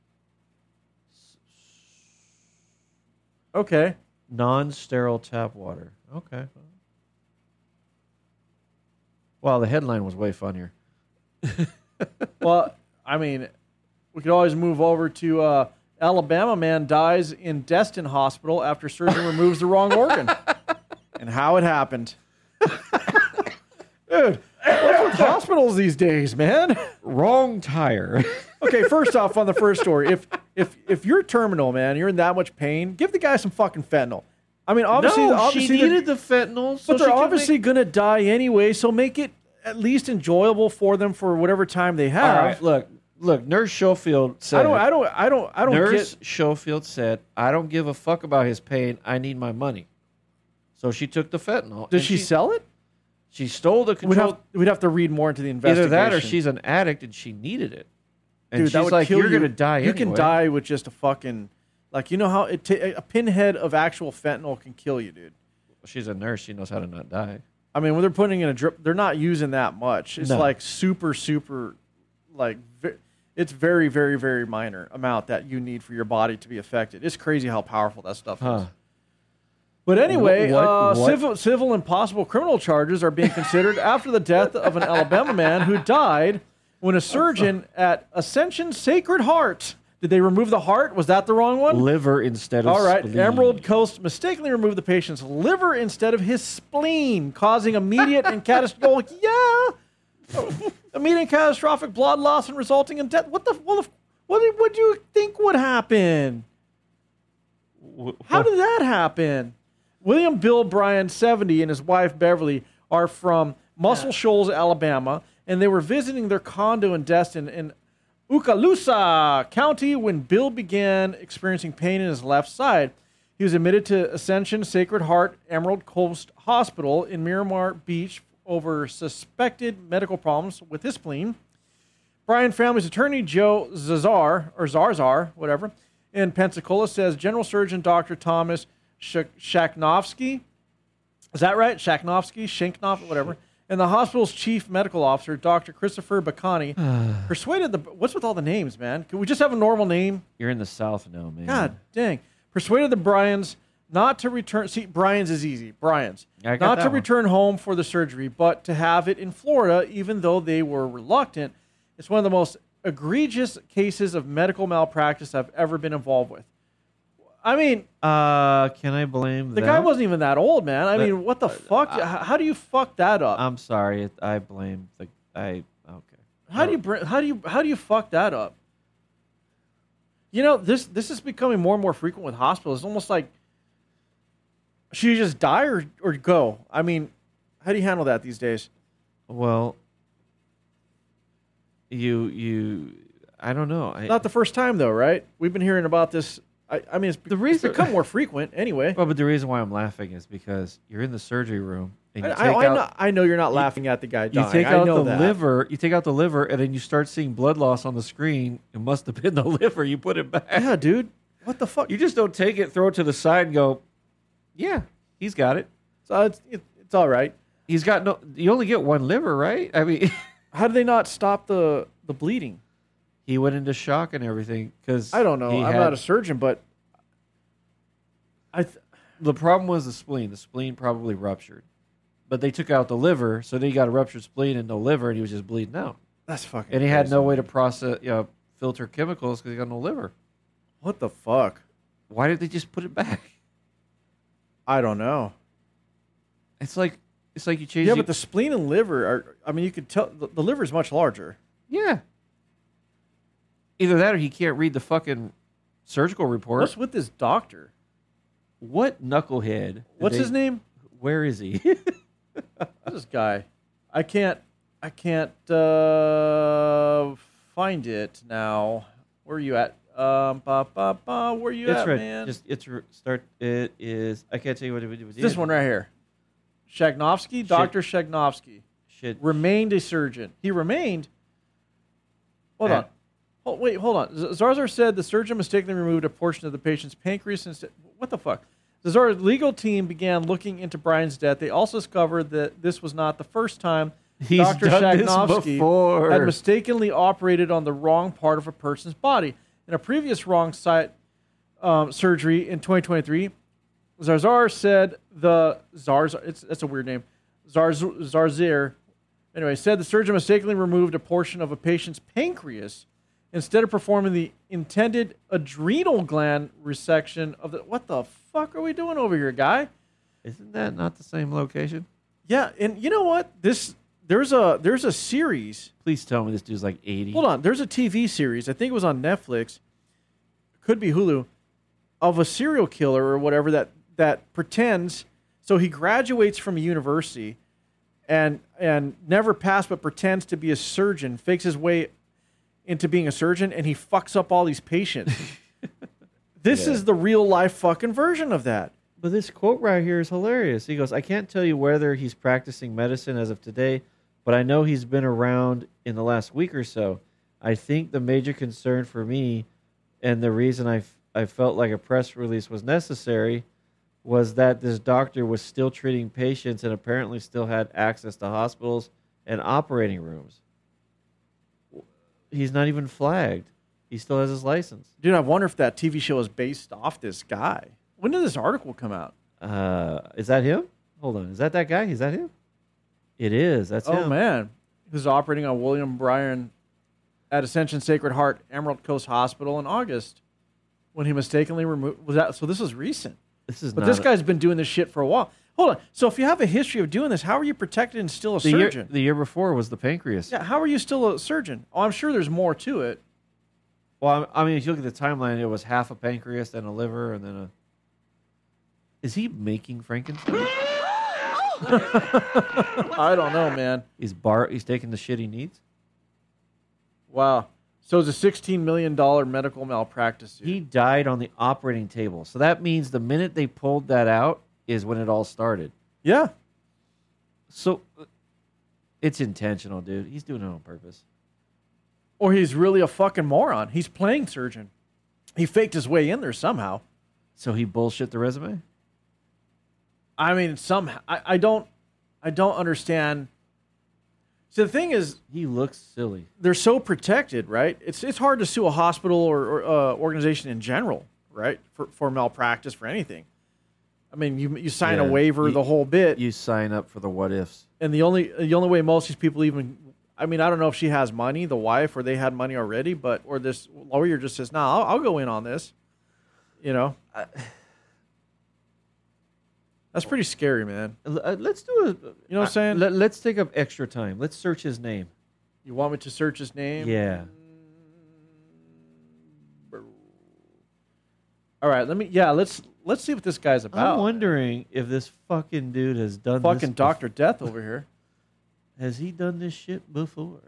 Okay. Non-sterile tap water. Okay. Well, the headline was way funnier. Well, I mean, we could always move over to uh, Alabama man dies in Destin Hospital after surgeon removes the wrong organ. And how it happened. Dude, what's with hospitals these days, man? Wrong tire. Okay, first off, on the first story, if if if you're terminal, man, you're in that much pain, give the guy some fucking fentanyl. I mean, obviously, No, obviously she they're- needed the fentanyl, so but they're she could obviously make- gonna die anyway. So make it at least enjoyable for them for whatever time they have. All right, look, look. Nurse Schofield said. I don't, I don't, I don't, I don't Nurse get. Schofield said, "I don't give a fuck about his pain. I need my money." So she took the fentanyl. Does and she sell it? She stole the We'd control. have, we'd have to read more into the investigation. Either that, or she's an addict and she needed it. And Dude, she's that would like, kill "You're you. gonna die You anyway." can die with just a fucking, like, you know how it ta- a pinhead of actual fentanyl can kill you, dude. She's a nurse. She knows how to not die. I mean, when they're putting in a drip, they're not using that much. It's No. like super, super, like ve- it's very, very, very minor amount that you need for your body to be affected. It's crazy how powerful that stuff Huh. is. But anyway, What- uh, what- civil, civil and possible criminal charges are being considered after the death of an Alabama man who died when a surgeon at Ascension Sacred Heart. Did they remove the heart? Was that the wrong one? Liver instead of All right. spleen. Emerald Coast mistakenly removed the patient's liver instead of his spleen, causing immediate and catastrophic. Yeah, immediate and catastrophic blood loss and resulting in death. What the? What? The, what did what do you think would happen? How did that happen? William Bill Bryan, seventy, and his wife Beverly are from Muscle Shoals, Alabama, and they were visiting their condo in Destin in Okaloosa County when Bill began experiencing pain in his left side. He was admitted to Ascension Sacred Heart Emerald Coast Hospital in Miramar Beach over suspected medical problems with his spleen. Bryan family's attorney, Joe Zazar, or Zarzar, whatever, in Pensacola says General Surgeon Doctor Thomas Shaknovsky, is that right? Shaknovsky, Shanknov, whatever. And the hospital's chief medical officer, Doctor Christopher Bacani, persuaded the... What's with all the names, man? Can we just have a normal name? You're in the South now, man. God dang. Persuaded the Bryans not to return... See, Bryans is easy. Bryans. I got Not that to one. return home for the surgery, but to have it in Florida, even though they were reluctant. It's one of the most egregious cases of medical malpractice I've ever been involved with. I mean... Uh, can I blame The them? guy wasn't even that old, man. I But- mean, what the fuck? How, how do you fuck that up? I'm sorry. it- I blame the... I... Okay. How do you br- how do you how do you fuck that up? You know, this this is becoming more and more frequent with hospitals. It's almost like should you just die or, or go? I mean, how do you handle that these days? Well, you... you I don't know. I, Not the first time though, right? We've been hearing about this. I, I mean, it's, The reason- it's become more frequent anyway. Well, but the reason why I'm laughing is because you're in the surgery room and you I, take I, I, out... know, I know you're not laughing at the guy You dying. take I out know the that. liver, you take out the liver, and then you start seeing blood loss on the screen. It must have been the liver. You put it back. Yeah, dude. What the fuck? You just don't take it, throw it to the side, and go, yeah, he's got it. So it's it, it's all right. He's got no. You only get one liver, right? I mean, How do they not stop the the bleeding? he went into shock and everything because I don't know. I'm not a surgeon, but I. Th- the problem was the spleen. The spleen probably ruptured, but they took out the liver, so then he got a ruptured spleen and no liver, and he was just bleeding out. That's fucking. And he had crazy. no way to process, you know, filter chemicals because he got no liver. What the fuck? Why did they just put it back? I don't know. It's like it's like you change. Yeah, the- but the spleen and liver are. I mean, you could tell the, the liver is much larger. Yeah. Either that or he can't read the fucking surgical report. What's with this doctor? What knucklehead? did What's they- his name? Where is he? This guy. I can't. I can't uh, find it now. Where are you at? Um, ba, ba, ba, where are you it's at, right. man? Just it's r- start. It is. I can't tell you what it was. This one right here. Shagnovsky, Doctor Shagnovsky, Shit. remained a surgeon. He remained. Hold Ah. on. Hold, wait, hold on. Z- Zarzar said the surgeon mistakenly removed a portion of the patient's pancreas. Instead, what the fuck? Zarzar's legal team began looking into Brian's death. They also discovered that this was not the first time He's Doctor done this Shagnovsky before. had mistakenly operated on the wrong part of a person's body. In a previous wrong site um, surgery in twenty twenty-three, Zarzar said the Zarzar, it's that's a weird name, Zarz, Zarzir, anyway, said the surgeon mistakenly removed a portion of a patient's pancreas instead of performing the intended adrenal gland resection of the. What the fuck are we doing over here, guy? Isn't that not the same location? Yeah, and you know what? This there's a there's a series. Please tell me this dude's like eighty. Hold on, there's a T V series. I think it was on Netflix. Could be Hulu, of a serial killer or whatever that that pretends. So he graduates from a university, and and never passed, but pretends to be a surgeon. Fakes his way into being a surgeon, and he fucks up all these patients. This Yeah. is the real life fucking version of that. But this quote right here is hilarious. He goes, I can't tell you whether he's practicing medicine as of today, but I know he's been around in the last week or so. I think the major concern for me and the reason I, f- I felt like a press release was necessary was that this doctor was still treating patients and apparently still had access to hospitals and operating rooms. He's not even flagged. He still has his license. Dude, I wonder if that T V show is based off this guy. When did this article come out? Uh, is that him? Hold on. Is that that guy? Is that him? It is. That's oh, him. man. Who's operating on William Bryan at Ascension Sacred Heart Emerald Coast Hospital in August when he mistakenly removed. Was that so? This was recent. This is but not this a- guy's been doing this shit for a while. Hold on. So if you have a history of doing this, how are you protected and still a the year, surgeon? the year before was the pancreas. Yeah, how are you still a surgeon? Oh, I'm sure there's more to it. Well, I I mean, if you look at the timeline, it was half a pancreas, then a liver, and then a. Is he making Frankenstein? I don't know, man. He's bar. He's taking the shit he needs. Wow. So it's a sixteen million dollars medical malpractice suit. He died on the operating table, so that means the minute they pulled that out is when it all started. Yeah. So it's intentional, dude. He's doing it on purpose. Or he's really a fucking moron. He's playing surgeon. He faked his way in there somehow. So he bullshit the resume? I mean, somehow I, I don't I don't understand. So the thing is, he looks silly. They're so protected, right? It's it's hard to sue a hospital or, or uh, organization in general, right? For for malpractice, for anything. I mean, you you sign Yeah, a waiver, you- the whole bit, You sign up for the what ifs. and the only the only way most of these people even, I mean, I don't know if she has money, the wife, or they had money already, but or this lawyer just says, "Nah, I'll, I'll go in on this," you know. That's pretty scary, man. Uh, Let's do a. You know what I'm saying? Let, let's take up extra time. Let's search his name. You want me to search his name? Yeah. All right, let me. Yeah, let's let's see what this guy's about. I'm wondering if this fucking dude has done Fucking this Doctor Death over here. Has he done this shit before?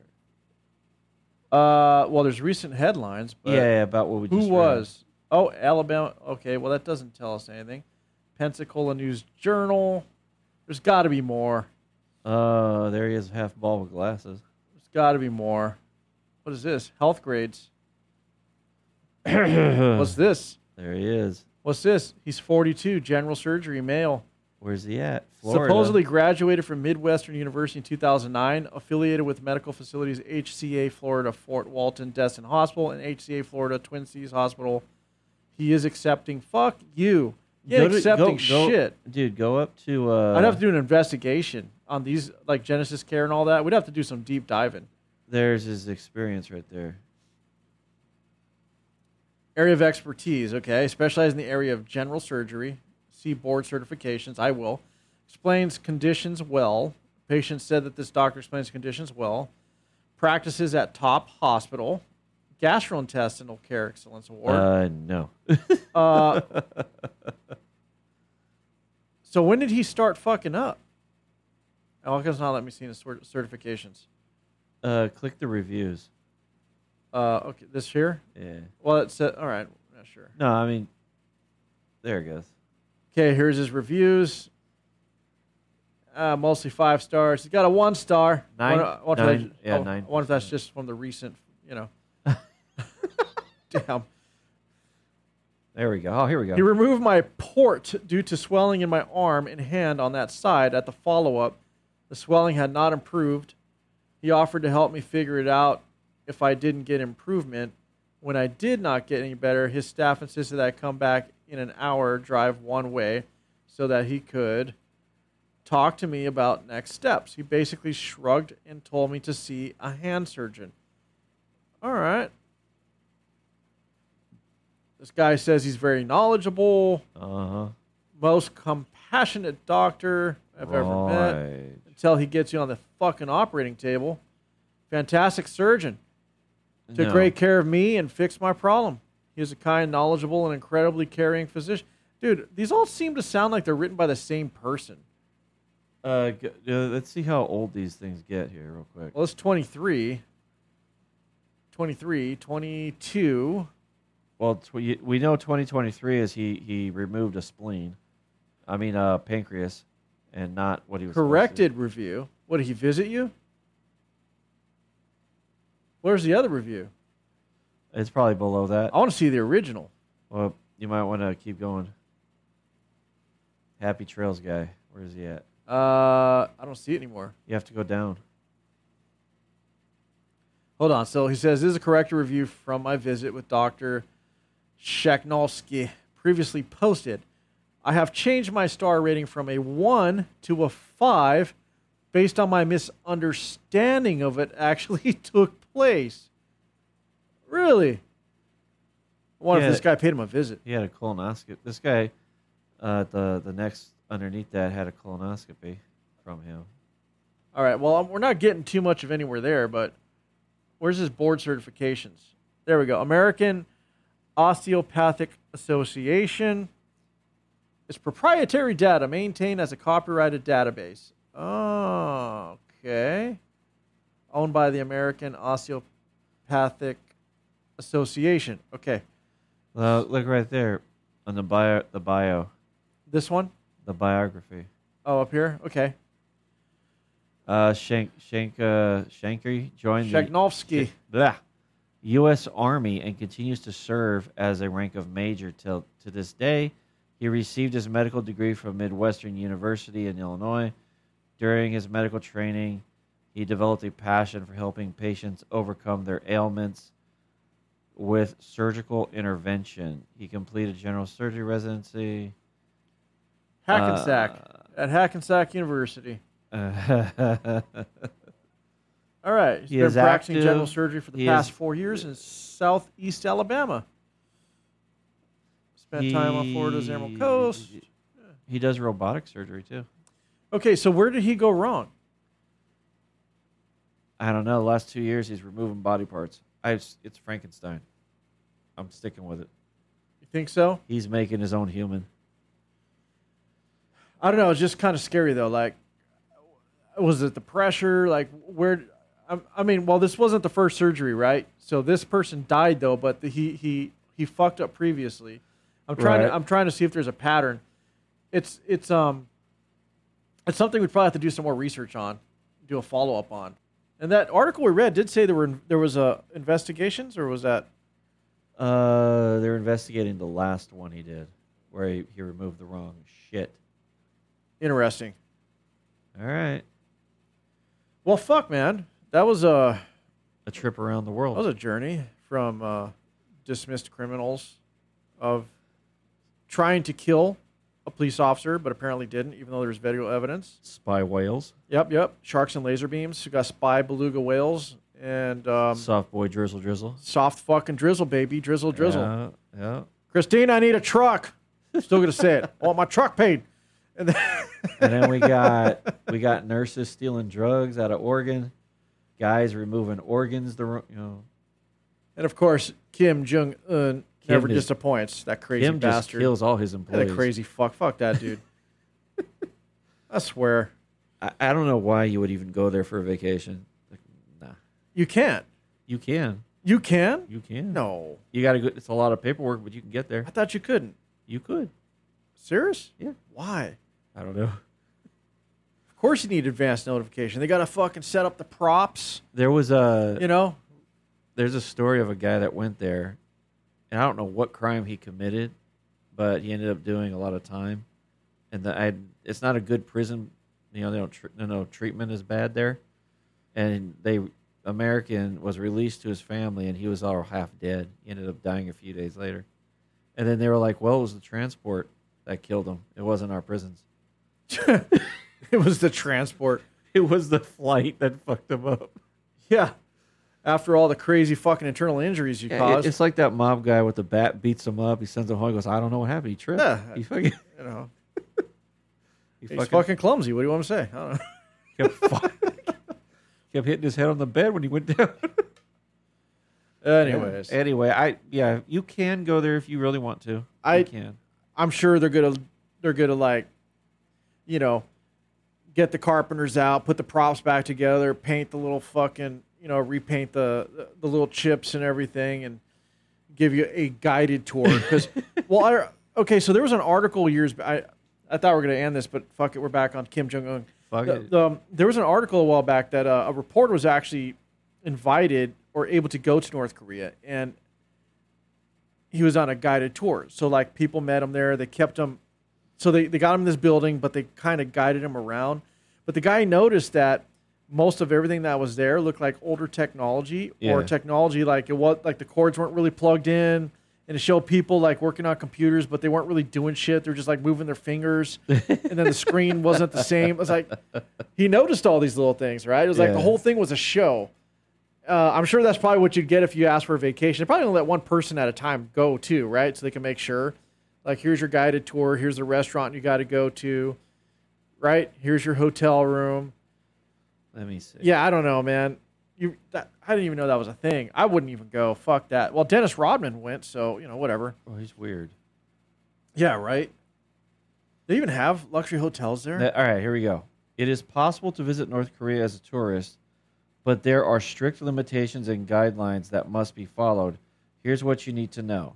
Uh, well, there's recent headlines. But Yeah, yeah, about what we who just read. was? Oh, Alabama. Okay, well that doesn't tell us anything. Pensacola News Journal. There's got to be more. Uh, there he is, half bald with glasses. There's got to be more. What is this? Health grades. What's What's this? There he is. What's this? He's forty-two, general surgery, male. Where's he at? Florida. Supposedly graduated from Midwestern University in two thousand nine, affiliated with medical facilities H C A Florida Fort Walton Destin Hospital and H C A Florida Twin Cities Hospital. He is accepting. Fuck you. Yeah, Go to- accepting go- go- shit. Dude, go up to. Uh, I'd have to do an investigation on these, like Genesis Care and all that. We'd have to do some deep diving. There's his experience right there. Area of expertise, okay. Specialized in the area of general surgery. See board certifications. I will. Explains conditions well. Patient said that this doctor explains conditions well. Practices at top hospital. Gastrointestinal Care Excellence Award. Uh, no. uh, so when did he start fucking up? Oh, it's not let me see his cert- certifications. Uh, click the reviews. Uh, okay, this here? Yeah. Well, it said, all right, yeah, sure. No, I mean, there it goes. Okay, here's his reviews. Uh, mostly five stars. He's got a one star. Nine? I wonder- I wonder if Nine. that- Yeah, oh, nine. I wonder if that's just from the recent, you know. Damn. There we go. Oh, here we go. He removed my port due to swelling in my arm and hand on that side. At the follow-up, the swelling had not improved. He offered to help me figure it out if I didn't get improvement. When I did not get any better, his staff insisted that I come back in an hour, drive one way, so that he could talk to me about next steps. He basically shrugged and told me to see a hand surgeon. All right. This guy says he's very knowledgeable. Uh-huh. Most compassionate doctor I've ever met. Right. Until he gets you on the fucking operating table. Fantastic surgeon. Took No. great care of me and fixed my problem. He is a kind, knowledgeable, and incredibly caring physician. Dude, these all seem to sound like they're written by the same person. Uh, g- uh, let's see how old these things get here, real quick. Well, it's twenty-three. twenty-three, twenty-two. Well, tw- y- we know twenty twenty-three is he he removed a spleen. I mean, uh, pancreas, and not what he was supposed to. Corrected review. What, did he visit you? Where's the other review? It's probably below that. I want to see the original. Well, you might want to keep going. Happy Trails guy. Where is he at? Uh, I don't see it anymore. You have to go down. Hold on. So he says, this is a correct review from my visit with Doctor Shaknowski, previously posted. I have changed my star rating from a one to a five based on my misunderstanding of it actually took place. Really? I wonder Yeah. if this guy paid him a visit. He had a colonoscopy. This guy, uh, the the next underneath that had a colonoscopy from him. All right. Well, we're not getting too much of anywhere there, but where's his board certifications? There we go. American Osteopathic Association. It's proprietary data maintained as a copyrighted database. Oh, okay. Owned by the American Osteopathic Association. Okay. Uh, look right there on the bio. The bio. This one? The biography. Oh, up here? Okay. Uh, Shank, Shank, uh, Shankry joined Shaknovsky. the blah, U S Army and continues to serve as a rank of major till to this day. He received his medical degree from Midwestern University in Illinois. During his medical training, he developed a passion for helping patients overcome their ailments with surgical intervention. He completed general surgery residency. Hackensack. Uh, at Hackensack University. Uh, All right. He's he been is practicing active. general surgery for the He past is- four years in southeast Alabama. Spent time on Florida's Emerald Coast. He does robotic surgery too. Okay, so where did he go wrong? I don't know. The last two years, he's removing body parts. I, it's Frankenstein. I'm sticking with it. You think so? He's making his own human. I don't know. It's just kind of scary, though. Like, was it the pressure? Like, where... I, I mean, well, this wasn't the first surgery, right? So this person died, though, but the, he he he fucked up previously. I'm trying Right. to I'm trying to see if there's a pattern. It's it's um it's something we'd probably have to do some more research on, do a follow up on. And that article we read did say there were there was uh, investigations, or was that? Uh, they're investigating the last one he did, where he, he removed the wrong shit. Interesting. All right. Well, fuck, man. That was a a trip around the world. That was a journey from uh, dismissed criminals of trying to kill a police officer, but apparently didn't, even though there's video evidence. Spy whales. Yep, yep. Sharks and laser beams. We got spy beluga whales and um, Soft boy drizzle drizzle. soft fucking drizzle, baby. Drizzle, drizzle. Yeah, yeah. Christine, I need a truck. Still gonna say it. I want my truck paid. And then, And then we got we got nurses stealing drugs out of Oregon, guys removing organs. The ro- you know, and of course, Kim Jong Un never is- disappoints. That crazy Kim just bastard kills all his employees. That crazy fuck. Fuck that dude. I swear. I, I don't know why you would even go there for a vacation. Like, nah, You can't. you can. You can? You can. No. You got to go. It's a lot of paperwork, but you can get there. I thought you couldn't. You could. Serious? Yeah. Why? I don't know. Of course you need advance notification. They got to fucking set up the props. There was a. You know? There's a story of a guy that went there, and I don't know what crime he committed, but he ended up doing a lot of time. And the, I, it's not a good prison. You know, they don't. Tr- no, no treatment is bad there, and they American was released to his family, and he was all half dead. He ended up dying a few days later, and then they were like, "Well, it was the transport that killed him. It wasn't our prisons. It was the transport. It was the flight that fucked him up." Yeah. After all the crazy fucking internal injuries you Yeah, it- caused. it's like that mob guy with the bat beats him up. He sends him home. He goes, "I don't know what happened. He tripped. Yeah. He fucking." You know. He He's fucking- fucking clumsy. What do you want me to say? I don't know. kept, fu- kept hitting his head on the bed when he went down. Anyways. Anyway, I yeah, you can go there if you really want to. I you can. I'm sure they're gonna they're gonna like, you know, get the carpenters out, put the props back together, paint the little fucking, you know, repaint the the little chips and everything, and give you a guided tour. Because, well, I, okay, so there was an article years. I I thought we were gonna end this, but fuck it, we're back on Kim Jong Un. Fuck The- it. the, um, there was an article a while back that uh, a reporter was actually invited or able to go to North Korea, and he was on a guided tour. So like people met him there. They kept him so they, they got him in this building, but they kind of guided him around. But the guy noticed that most of everything that was there looked like older technology Yeah. or technology like it was like the cords weren't really plugged in, and it showed people like working on computers, but they weren't really doing shit. They're just like moving their fingers, and then the screen wasn't the same. It was like he noticed all these little things, right? It was like Yeah. the whole thing was a show. Uh, I'm sure that's probably what you'd get if you asked for a vacation. They probably only let one person at a time go too, right? So they can make sure, like, here's your guided tour, here's the restaurant you got to go to, right? Here's your hotel room. Let me see. Yeah, I don't know, man. You, that, I didn't even know that was a thing. I wouldn't even go. Fuck that. Well, Dennis Rodman went, so you know, whatever. Oh, he's weird. Yeah, right. They even have luxury hotels there. That- all right, here we go. It is possible to visit North Korea as a tourist, but there are strict limitations and guidelines that must be followed. Here's what you need to know.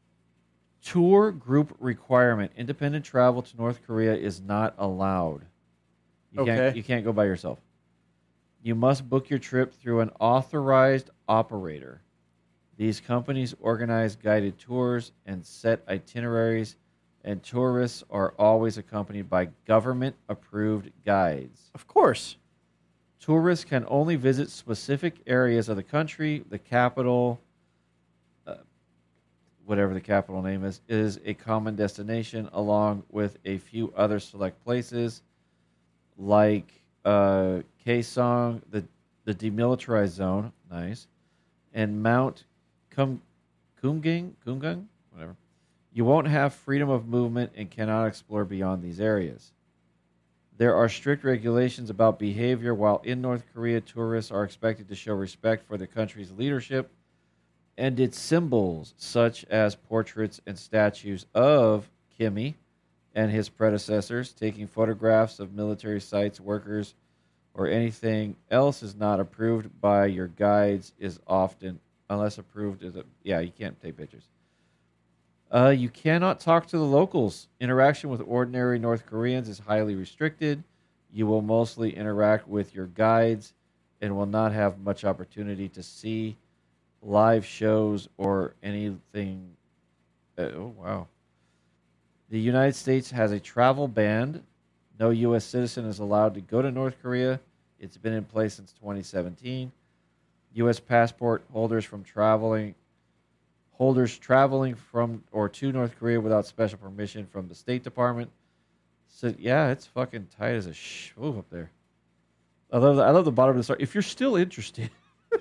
Tour group requirement. Independent travel to North Korea is not allowed. You can't, Okay. you can't go by yourself. You must book your trip through an authorized operator. These companies organize guided tours and set itineraries, and tourists are always accompanied by government-approved guides. Of course. Tourists can only visit specific areas of the country. The capital, uh, whatever the capital name is, is a common destination, along with a few other select places like uh, Kaesong, the the demilitarized zone, nice, and Mount Kum, Kumgang, Kumgang, whatever. You won't have freedom of movement and cannot explore beyond these areas. There are strict regulations about behavior. While in North Korea, tourists are expected to show respect for the country's leadership and its symbols, such as portraits and statues of Kimi and his predecessors. Taking photographs of military sites, workers, or anything else is not approved by your guides is often, unless approved, is a, yeah, you can't take pictures. Uh, you cannot talk to the locals. Interaction with ordinary North Koreans is highly restricted. You will mostly interact with your guides and will not have much opportunity to see live shows or anything. Uh, oh, wow. The United States has a travel ban. No U S citizen is allowed to go to North Korea. It's been in place since twenty seventeen. U S passport holders from traveling holders traveling from or to North Korea without special permission from the State Department. So yeah, it's fucking tight as a sh- Ooh, up there. I love the, I love the bottom of the story. If you're still interested,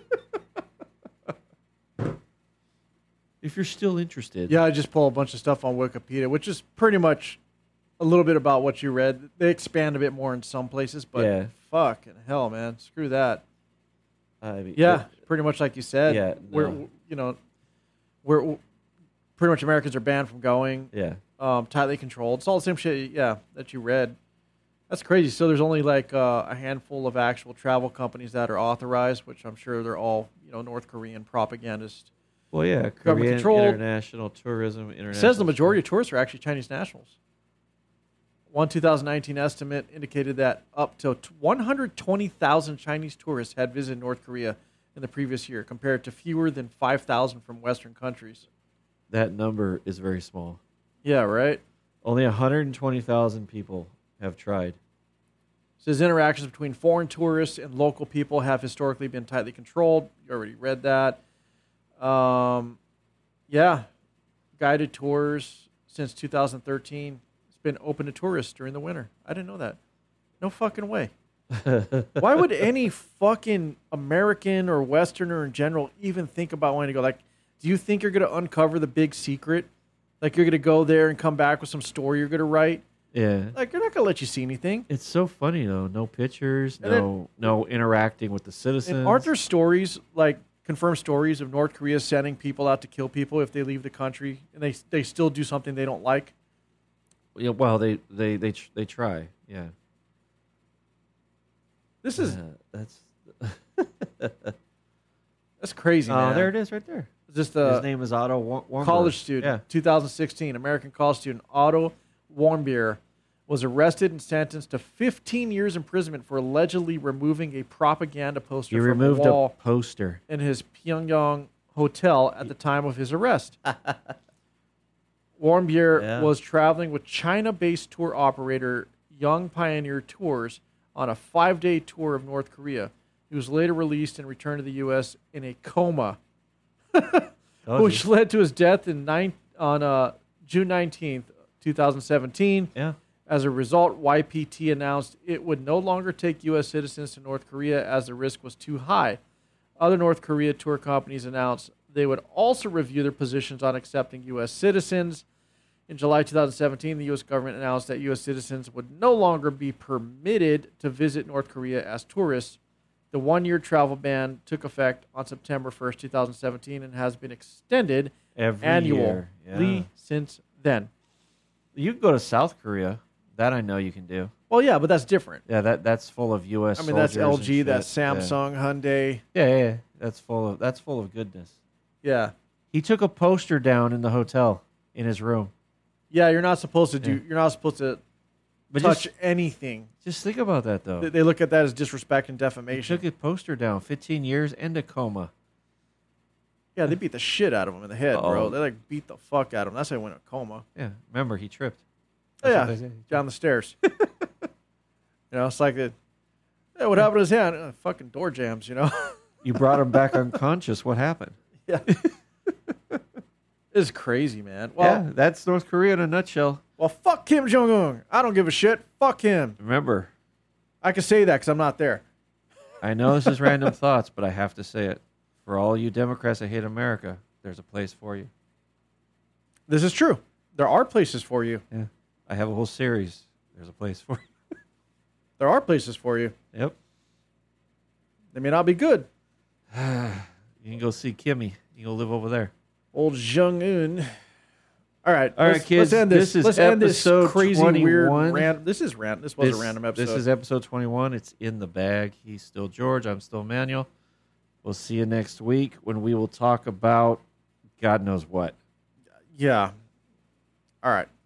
if you're still interested, Yeah, I just pull a bunch of stuff on Wikipedia, which is pretty much a little bit about what you read. They expand a bit more in some places, but Yeah. fucking hell, man, screw that. I mean, Yeah, pretty much like you said. Yeah, we're no. you know, we're pretty much Americans are banned from going. Yeah. um, tightly controlled. It's all the same shit. Yeah, that you read. That's crazy. So there's only like uh, a handful of actual travel companies that are authorized, which I'm sure they're all you know North Korean propagandist. Well, yeah, government Korean controlled. international tourism. International It says the majority of tourists are actually Chinese nationals. One two thousand nineteen estimate indicated that up to one hundred twenty thousand Chinese tourists had visited North Korea in the previous year, compared to fewer than five thousand from Western countries. That number is very small. Yeah, right? Only one hundred twenty thousand people have tried. It says interactions between foreign tourists and local people have historically been tightly controlled. You already read that. Um, yeah, guided tours since two thousand thirteen. It's been open to tourists during the winter. I didn't know that. No fucking way. Why would any fucking American or Westerner in general even think about wanting to go? Like, do you think you're going to uncover the big secret? Like, you're going to go there and come back with some story you're going to write? Yeah. Like, they're not going to let you see anything. It's so funny, though. No pictures, And no then- no interacting with the citizens. And aren't there stories, like confirmed stories of North Korea sending people out to kill people if they leave the country and they they still do something they don't like? Yeah, well, they they they tr- they try. Yeah. This is Uh, that's that's crazy, Oh, man. there it is, right there. Just the His name is Otto War- Warmbier. college student, Yeah. two thousand sixteen, American college student Otto Warmbier was arrested and sentenced to fifteen years imprisonment for allegedly removing a propaganda poster You from removed a wall a poster. in his Pyongyang hotel at the time of his arrest. Warmbier Yeah. was traveling with China-based tour operator Young Pioneer Tours on a five-day tour of North Korea. He was later released and returned to the U S in a coma, which led to his death in nine, on uh, June nineteenth, twenty seventeen. Yeah. As a result, Y P T announced it would no longer take U S citizens to North Korea as the risk was too high. Other North Korea tour companies announced they would also review their positions on accepting U S citizens. In July twenty seventeen, the U S government announced that U S citizens would no longer be permitted to visit North Korea as tourists. The one-year travel ban took effect on September first, twenty seventeen, and has been extended Every annually year, yeah. since then. You can go to South Korea. That I know you can do. Well, yeah, but that's different. Yeah, that that's full of U S I mean, that's soldiers L and G, shit. that's Samsung, Hyundai. Yeah. yeah, yeah. That's full of that's full of goodness. Yeah. He took a poster down in the hotel in his room. Yeah, you're not supposed to do. Yeah. You're not supposed to But touch just- anything. Just think about that, though. They- They look at that as disrespect and He defamation. took a poster down, fifteen years and a coma. Yeah, they beat the shit out of him in the head, Uh-oh. bro. They like beat the fuck out of him. That's how he went in a coma. Yeah, remember he tripped. Oh, That's yeah, what they say. down the stairs. you know, it's like it. Hey, what happened to his hand? Uh, fucking door jams, you know. You brought him back unconscious. What happened? Yeah. It's crazy, man. Well, yeah, that's North Korea in a nutshell. well, fuck Kim Jong Un. I don't give a shit. Fuck him. Remember, I can say that because I'm not there. I know this is random thoughts, but I have to say it. For all you Democrats that hate America, there's a place for you. This is true. There are places for you. Yeah, I have a whole series. There's a place for you. There are places for you. Yep. They may not be good. You can go see Kimmy. You can go live over there. Old Jong Un. All right, All right, let's, kids. Let's end this. This is let's end this episode crazy, weird, twenty-one. random. This is random. This was This- a random episode. This is episode twenty-one. It's in the bag. He's still George. I'm still Manuel. We'll see you next week when we will talk about God knows what. Yeah. All right.